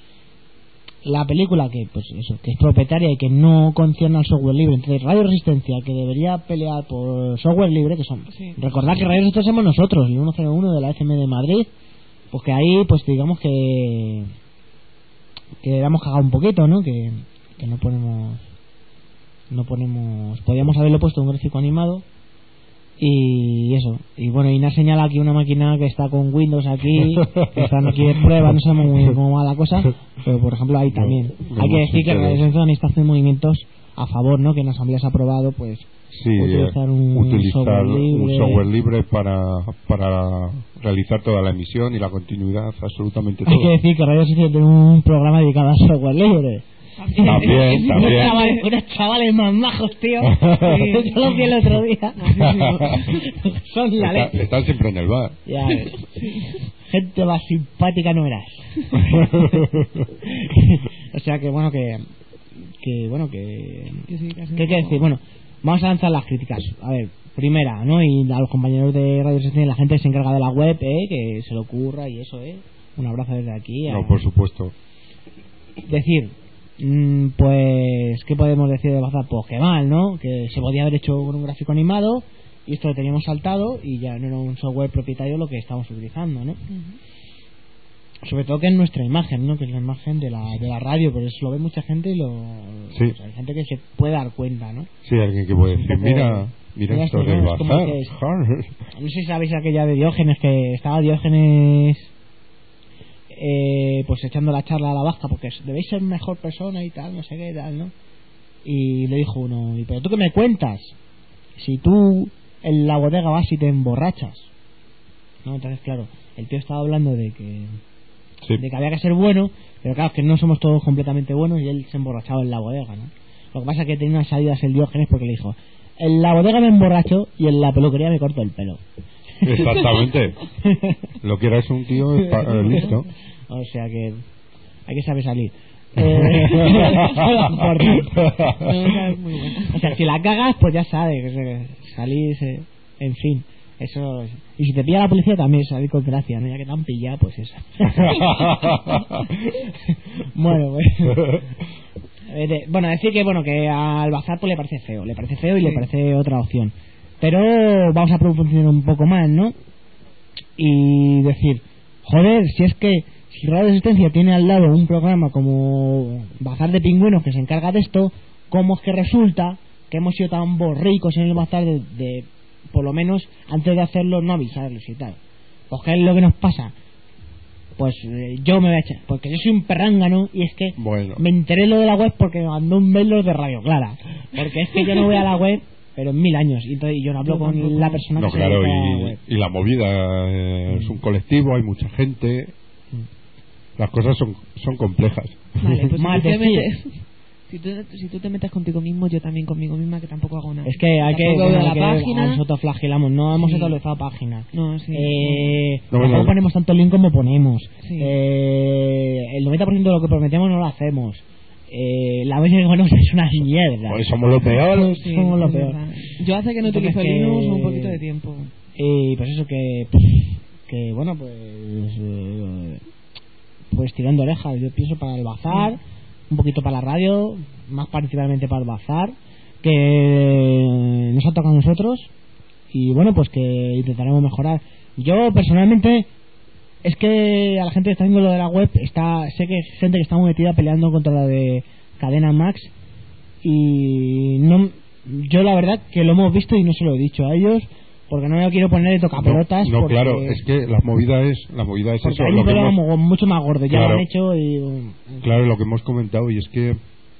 La película que pues eso, que es propietaria y que no concierne al software libre, entonces Radio Resistencia, que debería pelear por software libre, que son sí. Recordad que Radio Resistencia somos nosotros, el ciento uno de la F M de Madrid, pues que ahí pues digamos que que le hemos cagado un poquito, ¿no? Que, que no ponemos no ponemos podríamos haberlo puesto un gráfico animado y eso, y bueno, y nos señala aquí una máquina que está con Windows aquí, que están aquí de prueba, no sabemos muy bien cómo va la cosa, pero por ejemplo ahí también no, hay que decir que la Resistencia necesita hacer movimientos a favor, ¿no? Que en la Asamblea se ha aprobado, pues sí, utilizar, un, utilizar software libre. un software libre para, para realizar toda la emisión y la continuidad, absolutamente todo. Hay que decir que Radio Resistencia tiene un programa dedicado al software libre. También, también. Unos chavales, unos chavales más majos, tío. Yo los vi el otro día. Son la Está, leche. Están siempre en el bar. Ya, gente más simpática no eras. O sea que bueno, que que bueno, que... Que sí, casi ¿Qué hay que decir? Bueno, vamos a lanzar las críticas. A ver, primera, ¿no? Y a los compañeros de Radio Resistencia y la gente que se encarga de la web, ¿eh? Que se lo ocurra y eso, ¿eh? Un abrazo desde aquí. A... No, por supuesto. Decir, mmm, pues, ¿qué podemos decir de Bazar? Pues que mal, ¿no? Que se podía haber hecho con un gráfico animado y esto lo teníamos saltado y ya no era un software propietario lo que estamos utilizando, ¿no? Uh-huh. Sobre todo que es nuestra imagen, ¿no? Que es la imagen de la, de la radio, por eso lo ve mucha gente y lo... Sí. O sea, hay gente que se puede dar cuenta, ¿no? Sí, alguien que puede decir, poco, mira, mira, mira esto esto, del ¿no? Bazar. Es no sé si sabéis aquella de Diógenes, que estaba Diógenes... Eh, pues echando la charla a la vasca porque debéis ser mejor persona y tal, no sé qué tal, ¿no? Y le dijo uno, pero tú qué me cuentas si tú en la bodega vas y te emborrachas, ¿no? Entonces claro, el tío estaba hablando de que sí. de que había que ser bueno, pero claro, que no somos todos completamente buenos y él se emborrachaba en la bodega, ¿no? Lo que pasa es que tenía unas salidas el Diógenes porque le dijo, en la bodega me emborracho y en la peluquería me corto el pelo. Exactamente. Lo que era es un tío eh, listo. O sea que hay que saber salir. Eh, o sea, si la cagas, pues ya sabes. Salir, en fin. Eso. Y si te pilla la policía, también salir con gracia, ¿no? Ya que te han pillado, pues eso. Bueno, pues. Eh, bueno, decir que bueno que al Bazar pues le parece feo, le parece feo y sí. Le parece otra opción. Pero vamos a profundizar un poco más, ¿no? Y decir, joder, si es que si Radio Resistencia tiene al lado un programa como Bazar de Pingüinos que se encarga de esto, ¿cómo es que resulta que hemos sido tan borricos en el Bazar de, de por lo menos antes de hacerlo no avisarles y tal? Pues ¿qué es lo que nos pasa? Pues eh, yo me voy a echar, porque yo soy un perrángano y es que bueno. Me enteré lo de la web porque me mandó un mail los de Radio Clara, porque es que yo no voy a la web pero en mil años y entonces yo no hablo con la persona no, que claro, se y, la web. Y la movida eh, es un colectivo, hay mucha gente, las cosas son son complejas. Vale, pues Mal si, tú te decir. metes, si, tú, si tú te metes contigo mismo, yo también conmigo misma, que tampoco hago nada. Es que hay que, Tampoco bueno, veo hay la que página. nosotros flagelamos, no hemos Sí. actualizado página. No, sí. Eh, No, tampoco bueno. ponemos tanto link como ponemos. Sí. Eh, el noventa por ciento de lo que prometemos no lo hacemos. Eh, la vez que ponemos es una mierda. Pues somos lo peor. Sí, somos lo es peor. verdad. Yo hace que no Entonces utilizo que- Linux un poquito de tiempo. Y pues eso que que bueno pues eh, pues tirando orejas, yo pienso para el Bazar, un poquito para la radio, más particularmente para el Bazar, que nos ha tocado a nosotros y bueno pues que intentaremos mejorar. Yo personalmente es que a la gente que está haciendo lo de la web está, sé que hay gente que está muy metida peleando contra la de Cadena Max y no, yo la verdad que lo hemos visto y no se lo he dicho a ellos porque no me quiero poner de tocapelotas. No, no, porque, claro, es que la movida es la movida es porque eso, hay lo un que problema hemos, mu- mucho más gordo, ya Claro. lo han hecho y claro, lo que hemos comentado, y es que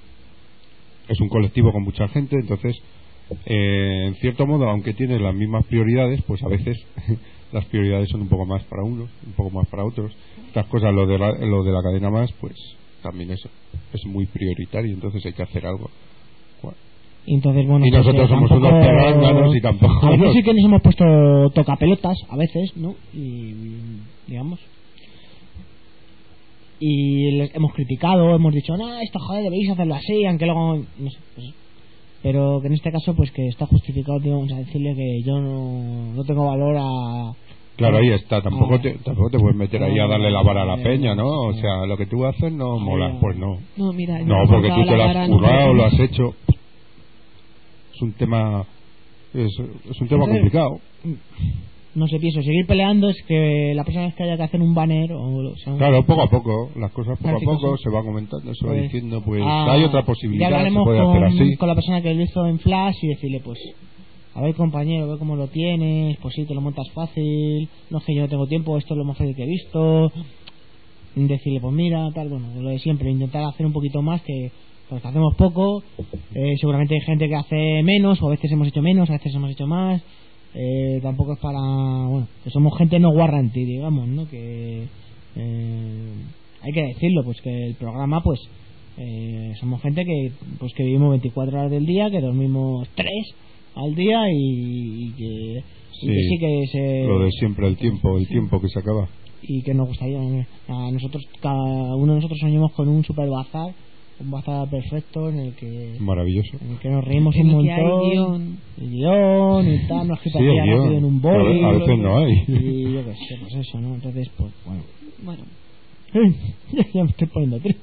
es un colectivo con mucha gente, entonces eh, en cierto modo, aunque tiene las mismas prioridades, pues a veces las prioridades son un poco más para unos, un poco más para otros. Estas cosas, lo de la, lo de la cadena más, pues también es, es muy prioritario, entonces hay que hacer algo. y entonces bueno Y pues, nosotros eh, somos tampoco- unos perránganos y tampoco a veces nos- sí que nos hemos puesto tocapelotas a veces, ¿no? Y digamos y les hemos criticado, hemos dicho no, esto joder debéis hacerlo así, aunque luego no sé, pues, pero que en este caso pues que está justificado, vamos a decirle que yo no, no tengo valor a Claro, ahí está, tampoco Ah. te, tampoco te puedes meter ahí a darle la vara a la peña, ¿no? O Sí. sea, lo que tú haces no Sí. mola, pues no. No, mira, yo No, me porque he tú te lo la has vara, no currado, puedo. lo has hecho. Es un tema es, es un tema Entonces, complicado. no sé, pienso seguir peleando es que la próxima vez que haya que hacer un banner o, o sea, un- Claro, poco a poco, las cosas poco a Cualquier poco cosa. se va comentando, se va Pues, diciendo, pues ah, hay otra ya posibilidad, se hablaremos puede con, hacer así. con la persona que lo hizo en Flash y decirle pues a ver compañero, a ver cómo lo tienes, pues sí, te lo montas fácil, no es que yo no tengo tiempo, esto es lo más fácil que he visto, decirle pues mira, tal, bueno, lo de siempre, intentar hacer un poquito más que pues hacemos poco, eh, seguramente hay gente que hace menos, o a veces hemos hecho menos, a veces hemos hecho más, eh, tampoco es para, bueno, que somos gente no guarranty, digamos, ¿no? Que eh, hay que decirlo, pues que el programa pues eh, somos gente que pues que vivimos veinticuatro horas del día, que dormimos tres al día y, y que, Sí, y que sí que se Lo de siempre, el tiempo, el sí. tiempo que se acaba. y que nos gustaría a nosotros, cada uno de nosotros soñamos con un super bazar un bazar perfecto en el que maravilloso, en el que nos reímos en un el que hay montón, guión. y guión y tal, nos Sí, quita rápido guión. en un boli, a veces no hay. y yo qué sé, pues eso, ¿no? Entonces, pues bueno. Bueno, Ya me estoy poniendo triste.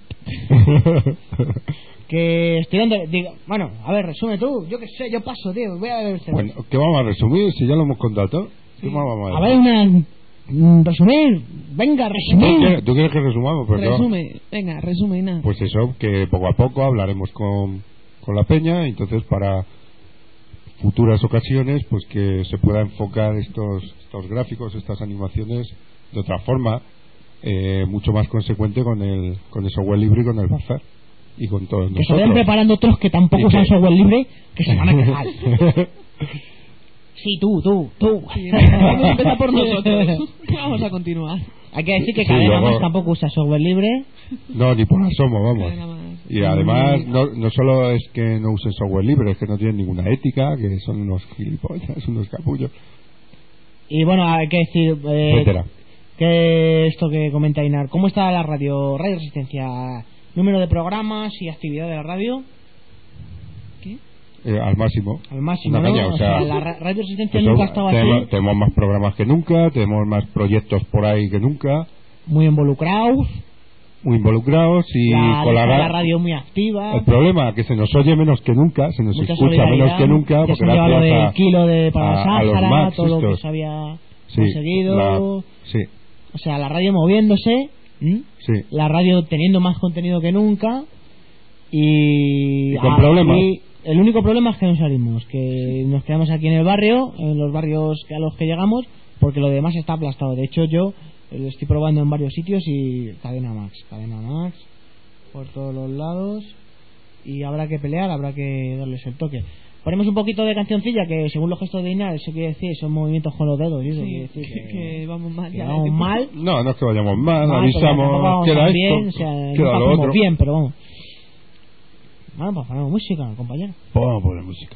Que estoy dando, digo, bueno, a ver, resume tú, yo qué sé, yo paso, tío, voy a ver el Bueno, ¿qué vamos a resumir si ya lo hemos contado todo? ¿Qué Sí. más vamos a A ver, una mm, resumir, venga, ¿Tú resumir. quieres, tú quieres que resumamos? Pues no. resume, venga, resume, nada. Pues eso, que poco a poco hablaremos con, con la peña, entonces para futuras ocasiones pues que se pueda enfocar estos estos gráficos, estas animaciones de otra forma, eh, mucho más consecuente con el con el software libre y con el bazar y con todos Que se vayan nosotros. preparando otros que tampoco Y usan que- software libre, que se van a quejar. Sí, tú, tú, tú. Sí, vamos a empezar por nosotros. Vamos a continuar. Hay que decir que Sí, Cadena luego- Más tampoco usa software libre. No, ni por asomo, vamos. Cadena Más. Y además no, no solo es que no usen software libre, es que no tienen ninguna ética, que son unos gilipollas, unos capullos, Y bueno, hay que decir eh, etcétera. que esto que comenta Inar, ¿cómo está la radio? Radio Resistencia, número de programas y actividad de la radio ¿Qué? Eh, al máximo. al máximo, Una ¿no? caña, o sea, la ra- Radio Resistencia Eso, nunca estaba tenemos, así, tenemos más programas que nunca, tenemos más proyectos por ahí que nunca, muy involucrados, muy involucrados y la, con la, la ra- radio muy activa. el problema que se nos oye menos que nunca, se nos Mucha escucha solidaridad. menos que nunca, Ya porque se lleva lo gracias del a, kilo de para a- a los Sáhara, Macs todo lo que estos. se había Sí, conseguido. la- sí, O sea, la radio moviéndose, ¿m? sí. la radio teniendo más contenido que nunca y, Y con ah, problemas. y el único problema es que no salimos, que nos quedamos aquí en el barrio, en los barrios que a los que llegamos, porque lo demás está aplastado. De hecho, yo lo estoy probando en varios sitios y cadena Max, cadena Max por todos los lados, y habrá que pelear, habrá que darles el toque. Ponemos un poquito de cancioncilla que según los gestos de Inar eso quiere decir, son movimientos con los dedos, ¿sí? Eso Sí, quiere decir que, que vamos mal que ya. vamos de mal. No, no es que vayamos mal, Mal, pero tampoco avisamos, vamos queda tan esto, bien, o sea, queda nunca lo fuimos otro. bien, pero vamos. Bueno, pues ponemos música, compañero. Pues vamos a poner música.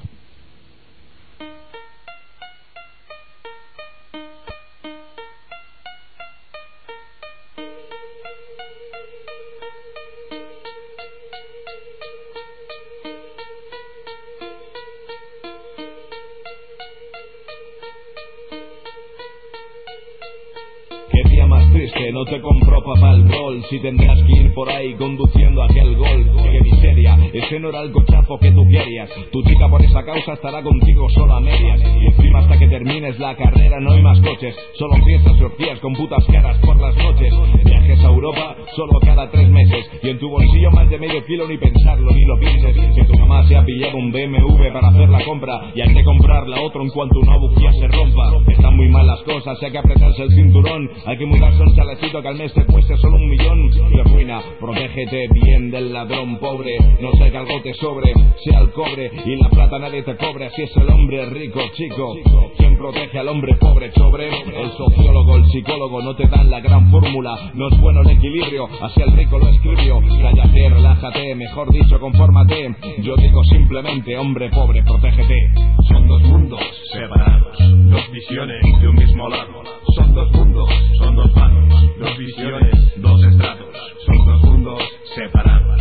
Qué día más triste, no te compró papá el rol. Si tendrás que ir por ahí conduciendo aquel gol. Qué miseria, ese no era el cochazo que tú querías. Tu chica por esa causa estará contigo solo a medias. Y encima hasta que termines la carrera no hay más coches. Solo fiestas y orgías con putas caras por las noches. Viajes a Europa solo cada tres meses. Y en tu bolsillo más de medio kilo ni pensarlo ni lo pienses. Que tu mamá se ha pillado un B M W para hacer la compra. Y hay que comprarla otro en cuanto una bujía se rompa. Están muy mal las cosas, hay que apretarse el cinturón. Hay que mudarse un chalecito que al mes te cueste solo un millón. Y ruina, protégete bien del ladrón pobre. No sé que algo te sobre, sea el cobre. Y la plata nadie te cobre, así es el hombre rico, chico. ¿Quién protege al hombre pobre, sobre? El sociólogo, el psicólogo no te dan la gran fórmula. No es bueno el equilibrio, así el rico lo escribió. Cállate, relájate, mejor dicho, confórmate. Yo digo simplemente, hombre pobre, protégete. Son dos mundos separados, dos visiones de un mismo lado. Son dos mundos, son dos bandos, dos visiones, dos estratos. Son dos mundos separados.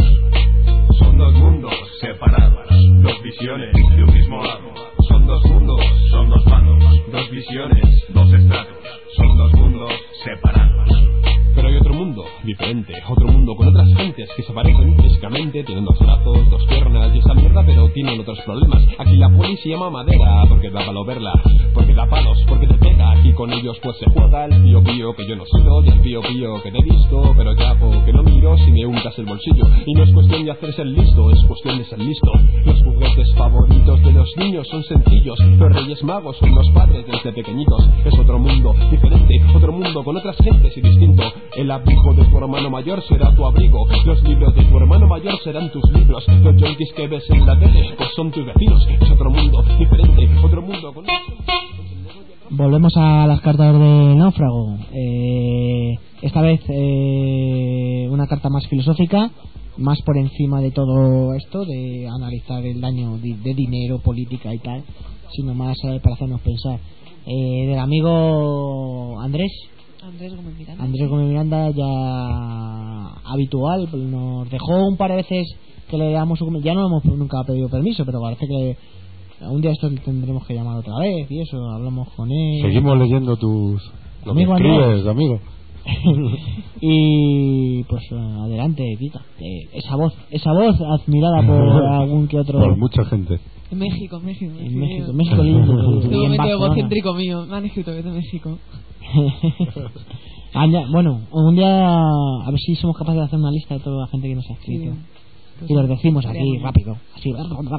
Son dos mundos separados, dos visiones de un mismo lado. Son dos mundos, son dos bandos, dos visiones, dos estratos. Son dos mundos separados. Pero hay otro mundo, diferente, otro mundo con otras gentes que se parecen físicamente, tienen dos brazos, dos piernas y esa mierda, pero tienen otros problemas. Aquí la poli se llama madera, porque da palo verla, porque da palos, porque te pega, y con ellos pues se juega el pío pío que yo no sigo, y el pío pío que te he visto, pero ya porque no miro si me untas el bolsillo. Y no es cuestión de hacerse el listo, es cuestión de ser listo. Los juguetes favoritos de los niños son sencillos, los reyes magos son los padres desde pequeñitos. Es otro mundo, diferente, otro mundo con otras gentes y distinto. El abrigo de tu hermano mayor será tu abrigo. Los libros de tu hermano mayor serán tus libros. Los yonkis que ves en la tele pues son tus vecinos. Es otro mundo, diferente, otro mundo con... Volvemos a las cartas de náufrago. Eh, esta vez eh, una carta más filosófica, más por encima de todo esto, de analizar el daño de, de dinero, política y tal, sino más eh, para hacernos pensar. Eh, del amigo Andrés. Andrés Gómez Miranda. Andrés Gómez Miranda, ya habitual. Nos dejó un par de veces que le damos su... Ya no hemos nunca pedido permiso, pero parece que un día esto tendremos que llamar otra vez y eso, hablamos con él. Seguimos leyendo tus... lo Amigo, que escribes, amigo. Y pues adelante, Kika. Eh, esa voz, esa voz admirada por algún que otro. Por mucha gente. En México, México. En México, México lindo. Este Y en momento Barcelona. egocéntrico mío. Me han escrito que es de México. Ah, ya, bueno, un día a ver si somos capaces de hacer una lista de toda la gente que nos ha escrito. Sí. Pues y los decimos aquí estaría rápido. Así.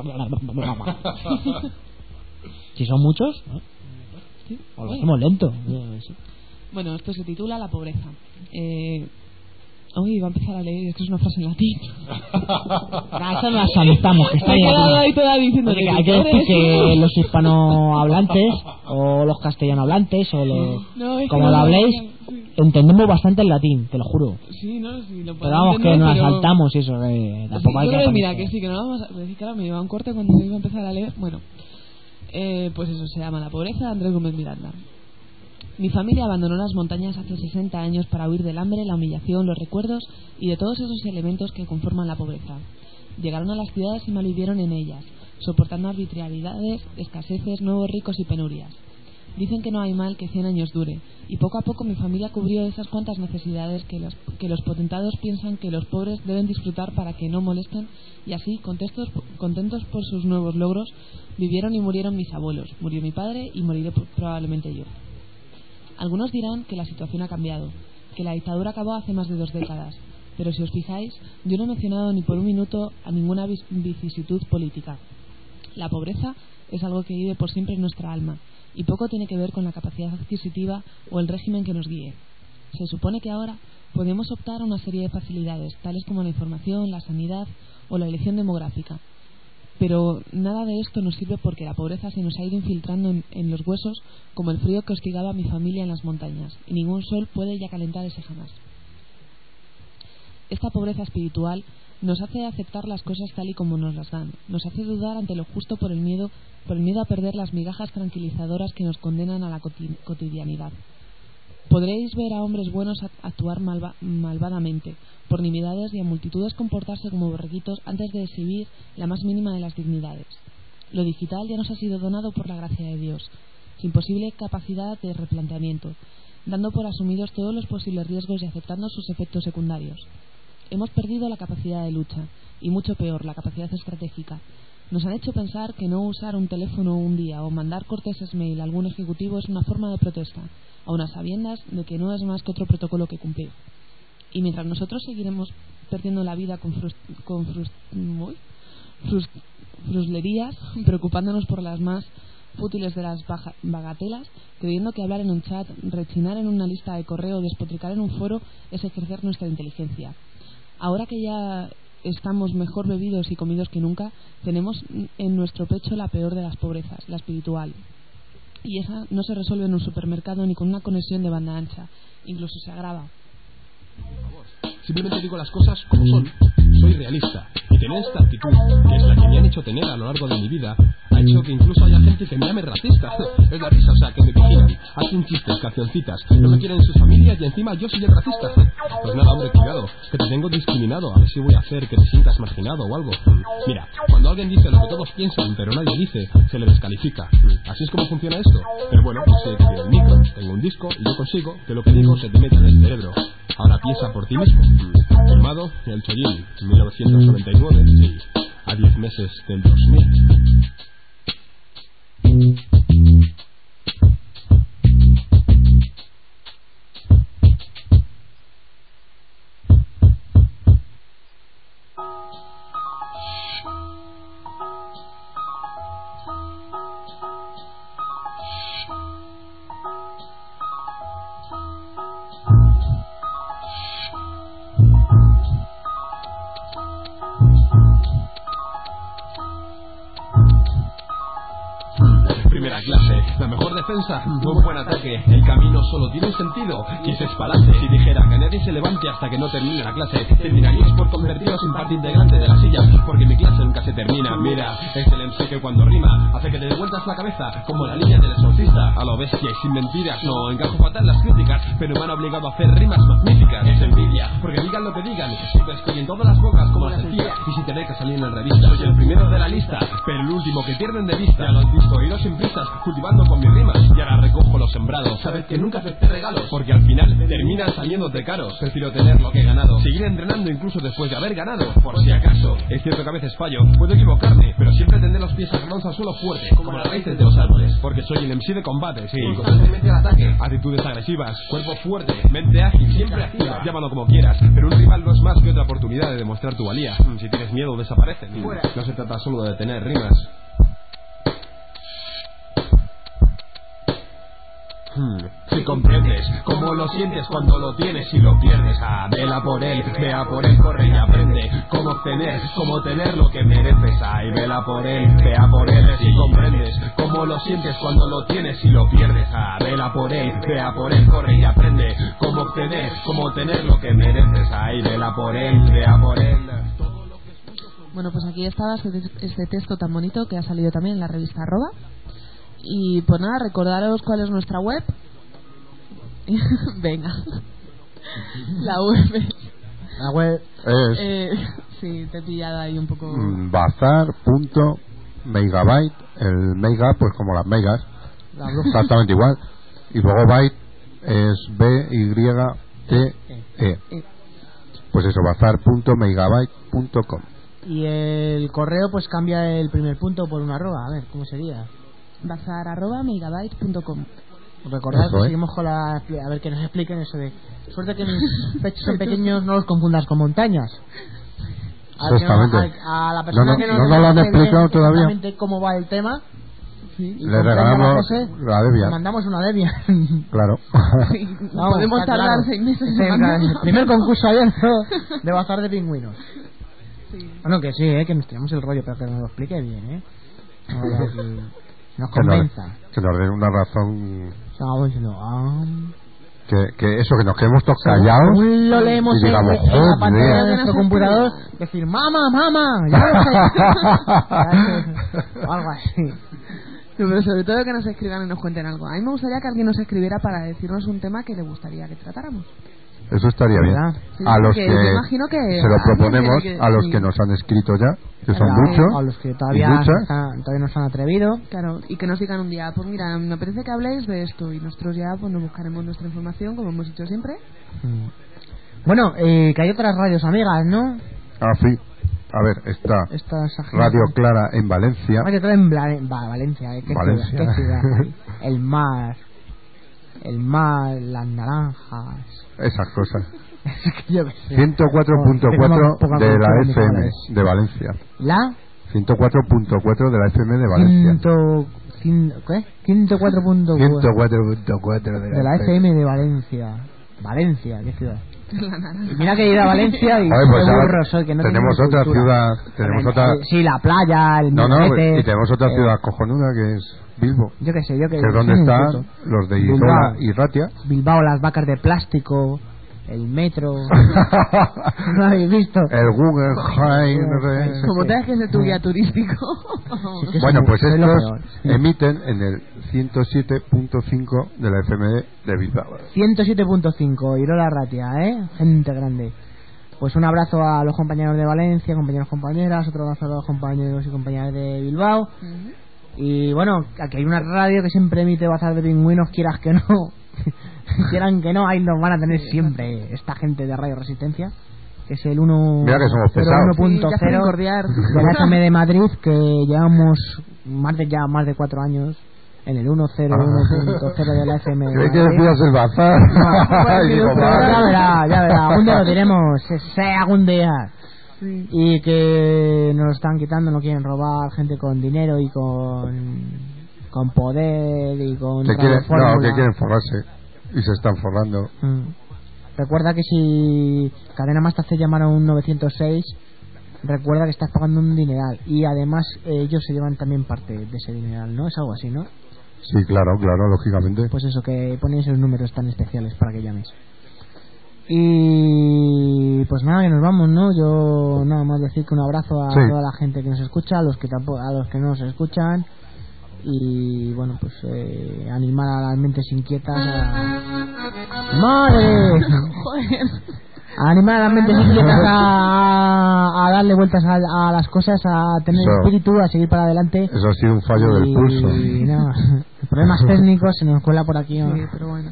Si son muchos, ¿no? Sí. O lo hacemos lento. Sí. Bueno, esto se titula La pobreza. Eh... Uy, va a empezar a leer, es que es una frase en latín. Ah, eso no la saltamos, que está Me he ahí. quedado ahí toda diciendo Oye, que hay que decir que los hispanohablantes o los castellanohablantes o los, No, es que como no lo lo habléis, sí. entendemos bastante el latín, te lo juro. Sí, no, sí, lo Pero podemos vamos, que entender, nos pero- saltamos y eso, que Sí, tampoco hay yo que creo, mira, ponerse- que sí, que no vamos a decir, claro, me lleva un corte cuando iba a empezar a leer. Bueno, eh, pues eso se llama La pobreza de Andrés Gómez Miranda. Mi familia abandonó las montañas hace sesenta años para huir del hambre, la humillación, los recuerdos y de todos esos elementos que conforman la pobreza. Llegaron a las ciudades y malvivieron en ellas, soportando arbitrariedades, escaseces, nuevos ricos y penurias. Dicen que no hay mal que cien años dure, y poco a poco mi familia cubrió esas cuantas necesidades que los, que los potentados piensan que los pobres deben disfrutar para que no molesten, y así, contentos, contentos por sus nuevos logros, vivieron y murieron mis abuelos, murió mi padre y moriré probablemente yo. Algunos dirán que la situación ha cambiado, que la dictadura acabó hace más de dos décadas, pero si os fijáis, yo no he mencionado ni por un minuto a ninguna vicisitud política. La pobreza es algo que vive por siempre en nuestra alma, y poco tiene que ver con la capacidad adquisitiva o el régimen que nos guíe. Se supone que ahora podemos optar a una serie de facilidades, tales como la información, la sanidad o la elección demográfica. Pero nada de esto nos sirve porque la pobreza se nos ha ido infiltrando en, en los huesos como el frío que hostigaba a mi familia en las montañas, y ningún sol puede ya calentar ese jamás. Esta pobreza espiritual nos hace aceptar las cosas tal y como nos las dan, nos hace dudar ante lo justo por el miedo, por el miedo a perder las migajas tranquilizadoras que nos condenan a la coti- cotidianidad. Podréis ver a hombres buenos actuar malva- malvadamente, por nimiedades, y a multitudes comportarse como borreguitos antes de exhibir la más mínima de las dignidades. Lo digital ya nos ha sido donado por la gracia de Dios, sin posible capacidad de replanteamiento, dando por asumidos todos los posibles riesgos y aceptando sus efectos secundarios. Hemos perdido la capacidad de lucha, y mucho peor, la capacidad estratégica. Nos han hecho pensar que no usar un teléfono un día o mandar corteses mail a algún ejecutivo es una forma de protesta, a unas sabiendas de que no es más que otro protocolo que cumplir. Y mientras nosotros seguiremos perdiendo la vida con, frust con frust muy, frust fruslerías, preocupándonos por las más fútiles de las baja bagatelas, creyendo que hablar en un chat, rechinar en una lista de correo o despotricar en un foro es ejercer nuestra inteligencia. Ahora que ya estamos mejor bebidos y comidos que nunca, tenemos en nuestro pecho la peor de las pobrezas, la espiritual. Y esa no se resuelve en un supermercado ni con una conexión de banda ancha, incluso se agrava. Simplemente digo las cosas como son. Soy realista. Y tener esta actitud, que es la que me han hecho tener a lo largo de mi vida, ha hecho que incluso haya gente que me llame racista. Es la risa, o sea, que me vigilan, hacen chistes, cancioncitas, no me quieren sus familias y encima yo soy el racista. Pues nada, hombre, cuidado, que te tengo discriminado, a ver si voy a hacer que te sientas marginado o algo. Mira, cuando alguien dice lo que todos piensan pero nadie dice, se le descalifica. Así es como funciona esto. Pero bueno, sé que tiene el micro, tengo un disco y yo consigo que lo que digo se te meta en el cerebro. Ahora piensa por ti mismo. Firmado El Chollín, mil novecientos noventa y nueve, sí, a diez meses del dos mil. clase. La mejor defensa, un buen ataque. El camino solo tiene un sentido y ese es pa'lante. Si dijera que nadie se levante hasta que no termine la clase, terminarías por convertiros en parte integrante de la silla, porque mi clase nunca se termina. Mira, es el M C que cuando rima hace que te dé vueltas la cabeza, como la niña del exorcista. A lo bestia y sin mentiras, no encajo fatal las críticas, pero me han obligado a hacer rimas magníficas. Es envidia, porque digan lo que digan, siempre estoy en todas las bocas como la sencilla, y sin tener que salir en la revista. Soy el primero de la lista, pero el último que pierden de vista. Ya lo has visto, iros sin prisas, cultivando con mis rimas, y ahora recojo los sembrados. Sabed que nunca acepté regalos, porque al final terminan saliéndote caros. Prefiero tener lo que he ganado, seguir entrenando incluso después de haber ganado. Por si acaso, es cierto que a veces fallo, puedo equivocarme, pero siempre tendré los pies agarrados al suelo fuerte, como las raíces de los árboles. Porque soy el M C de combate, sí, constantemente al ataque. Actitudes agresivas, cuerpo fuerte, mente ágil, siempre activa. Llámalo como quieras, pero un rival no es más que otra oportunidad de demostrar tu valía. Si tienes miedo, desaparecen. No se trata solo de tener rimas. Hmm. Si comprendes cómo lo sientes cuando lo tienes y lo pierdes, ah, vela por él, vea por él, corre y aprende cómo obtener, cómo tener lo que mereces, ay, vela por él, vea por él. Si comprendes cómo lo sientes cuando lo tienes y lo pierdes, ah, vela por él, vea por él, corre y aprende cómo obtener, cómo tener lo que mereces, ay, vela por él, vea por él. Bueno, pues aquí estaba este, este texto tan bonito que ha salido también en la revista Arroba. Y pues nada, recordaros cuál es nuestra web. Venga. La web. La web es. Eh, sí, te he pillado ahí un poco. Bazar.megabyte. El mega, pues como las megas. La bruja. Exactamente igual. Y luego byte es B Y T E. Pues eso, bazar.megabyte punto com. Y el correo, pues cambia el primer punto por una arroba. A ver, ¿cómo sería? bazar arroba megabyte punto com. Recordad que ¿eh? seguimos con la... A ver, que nos expliquen eso de... Suerte que mis pechos son pequeños, no los confundas con montañas. A, Exactamente. Que no, a, a la persona no, no, que no, no nos lo han explicado todavía. Exactamente cómo va el tema. Sí, le regalamos la, la Debian. Mandamos una Debian. Claro. Sí, Vamos, podemos tardar claro. seis meses. Sí, el primer concurso abierto de bazar de pingüinos. Sí. Bueno, que sí, ¿eh? Que nos tiramos el rollo, pero que nos lo explique bien, ¿eh? No, que nos convenza. Que nos den una razón. Estamos diciendo, ah... Que, que eso, que nos quedemos todos callados. Según lo leemos y digamos, en, en la pantalla de nuestro computador, decir, mamá, mamá, ya lo sé. O algo así. No, pero sobre todo que nos escriban y nos cuenten algo. A mí me gustaría que alguien nos escribiera para decirnos un tema que le gustaría que tratáramos. Eso estaría bien. Sí, a los que, imagino que se lo proponemos, que, a los sí. que nos han escrito ya, que claro, son muchos, a los que todavía, están, todavía no se han atrevido. Claro, y que nos digan un día, pues mira, me parece que habléis de esto, y nosotros ya pues nos buscaremos nuestra información, como hemos hecho siempre. Mm. Bueno, eh, que hay otras radios amigas, ¿no? Ah, sí. A ver, está Radio Clara en Valencia. Radio Clara en Bla Va, Valencia, ¿eh? ¿Qué Valencia. ciudad? ¿Qué ciudad? El mar, el mar, las naranjas. Esas cosas. Yo ciento cuatro punto cuatro de la F M de Valencia. ¿La? ciento cuatro punto cuatro de la F M de Valencia. ¿Qué? ciento cuatro punto cuatro de la F M de Valencia. Valencia, ¿qué ciudad? Y mira que he ido a Valencia y Oye, pues burro soy, que no tenemos otra ciudad, tenemos otra. Sí, la playa, el No, no, Murete, y tenemos otra eh, ciudad cojonuda que es Bilbo. Yo qué sé, yo que que es donde están los de Isola y Ratia. Bilbao, las vacas de plástico, el metro. ¿No habéis visto? El Guggenheim. Como tengas que ser tu guía turístico. Sí, bueno, pues es estos emiten en el ciento siete punto cinco de la F M de Bilbao. ciento siete punto cinco, Irola Ratia, ¿eh? Gente grande. Pues un abrazo a los compañeros de Valencia, compañeros compañeras, otro abrazo a los compañeros y compañeras de Bilbao. Uh-huh. Y bueno, aquí hay una radio que siempre emite bazar de pingüinos, quieras que no. Quieran que no, ahí nos van a tener siempre esta gente de Radio Resistencia, que es el uno punto cero de la F M de Madrid, que llevamos más de ya más de cuatro años en el ciento uno punto cero de la F M de Madrid. ¿Qué decías el bazar? No, digo, ya verá, ya verá, algún día lo diremos, sea algún día. Sí. Y que nos están quitando, no quieren robar gente con dinero y con con poder y con que quieren, no, que quieren forrarse y se están forrando. Mm. Recuerda que si Cadena Más te hace llamar a un novecientos seis, recuerda que estás pagando un dineral y además eh, ellos se llevan también parte de ese dineral, ¿no? Es algo así, ¿no? Sí, claro, claro, lógicamente. Pues eso, que ponen esos números tan especiales para que llames. Y pues nada, que nos vamos, ¿no? Yo nada más decir que un abrazo a sí. toda la gente que nos escucha, a los que tampoco, a los que no nos escuchan, y bueno, pues eh, animar a las mentes inquietas a... ¡Madre! Joder. A animar a las mentes inquietas a, a darle vueltas a, a las cosas, a tener eso, espíritu, a seguir para adelante. Eso ha sido un fallo y, del pulso. Y nada, problemas técnicos se nos cuela por aquí, ¿no? Sí, pero bueno.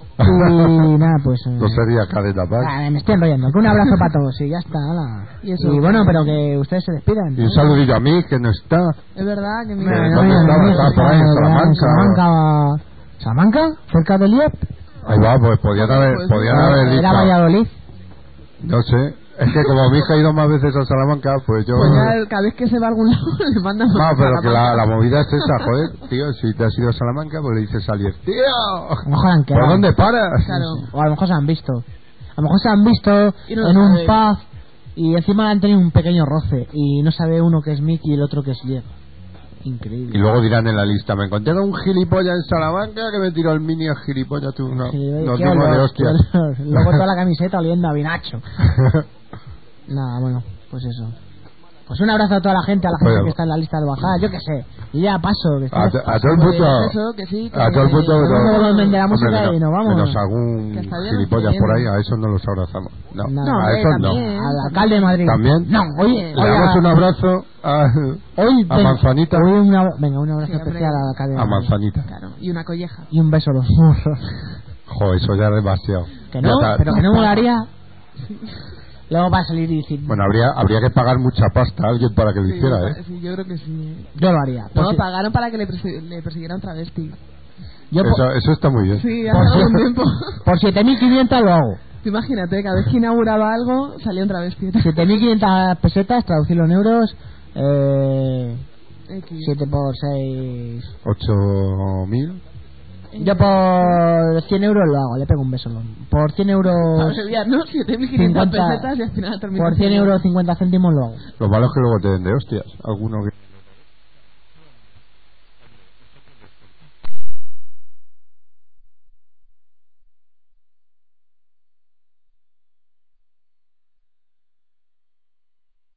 Y nada, pues... Eh, no sería cadena más. Ah, me estoy enrollando. Que un abrazo para todos y ya está. Hola. Y, eso, y bueno, pero que ustedes se despidan. Y un saludillo a mí, que no está. Es verdad que Eh, mira... ¿Dónde estaba? Estaba por ahí, en Salamanca. Salamanca, Salamanca, cerca del I E P. Ahí va, pues podían haber, Pues, podían no, haber dicho... Era Valladolid. No sé, es que como mi hija ha ido más veces a Salamanca, pues yo... Pues ya cada vez que se va a algún lado le mandan... No, a pero que la, Salamanca. la movida es esa, joder, tío, si te has ido a Salamanca, pues le dices a alguien, tío, A lo mejor han quedado. ¿por dónde paras? Claro. O a lo mejor se han visto. A lo mejor se han visto Y no lo en un saben. pub y encima han tenido un pequeño roce y no sabe uno que es Mick y el otro que es Jeff. Increíble. Y luego dirán en la lista, me encontré con un gilipollas en Salamanca que me tiró el mini a gilipollas, tú, no, Sí, nos qué dimos olor, de qué hostias. olor. Luego toda la camiseta oliendo a vinacho. Nada, bueno, pues eso. Pues un abrazo a toda la gente, a la gente Bueno. que está en la lista de bajada, yo qué sé. Y ya paso. Que A, estamos to- a todo el pasando. mundo, Pues eso, que sí, que- a todo el mundo, Todo el mundo volumen de la música hombre, y nos vamos. menos algún Que está bien, gilipollas bien. por ahí, a esos no los abrazamos. No, No, a hombre, esos también. no. Al alcalde de Madrid. ¿También? No, hoy. Le Le hoy damos a- un abrazo a, Hoy, a venga, Manzanita. Hoy una, venga, un abrazo Sí, hombre. especial al alcalde de a Madrid. Manzanita. Claro, y una colleja. Y un beso a los morros. Jo, eso ya es demasiado. Que Ya no, está. pero que no molaría. Luego va a salir y decir. Bueno, habría, habría que pagar mucha pasta a alguien para que lo Sí, hiciera, yo- ¿eh? sí, yo creo que sí. Yo lo haría. Por No, si- pagaron para que le, persi- le persiguiera un travesti. yo por, Eso, eso está muy bien. Sí, Por hace si- algún tiempo. por siete mil quinientos lo hago. Tú Imagínate, cada vez que inauguraba algo, salía un travesti. siete mil quinientas pesetas, traducirlo en euros. Eh, X. siete por seis. ¿Ocho mil? Yo por cien euros lo hago, le pego un beso. ¿no? Por cien euros. Sería, ¿no? siete mil quinientas cincuenta pesetas y al final terminó. Por cien euros cincuenta céntimos lo hago. Lo malo es que luego te den de hostias. Alguno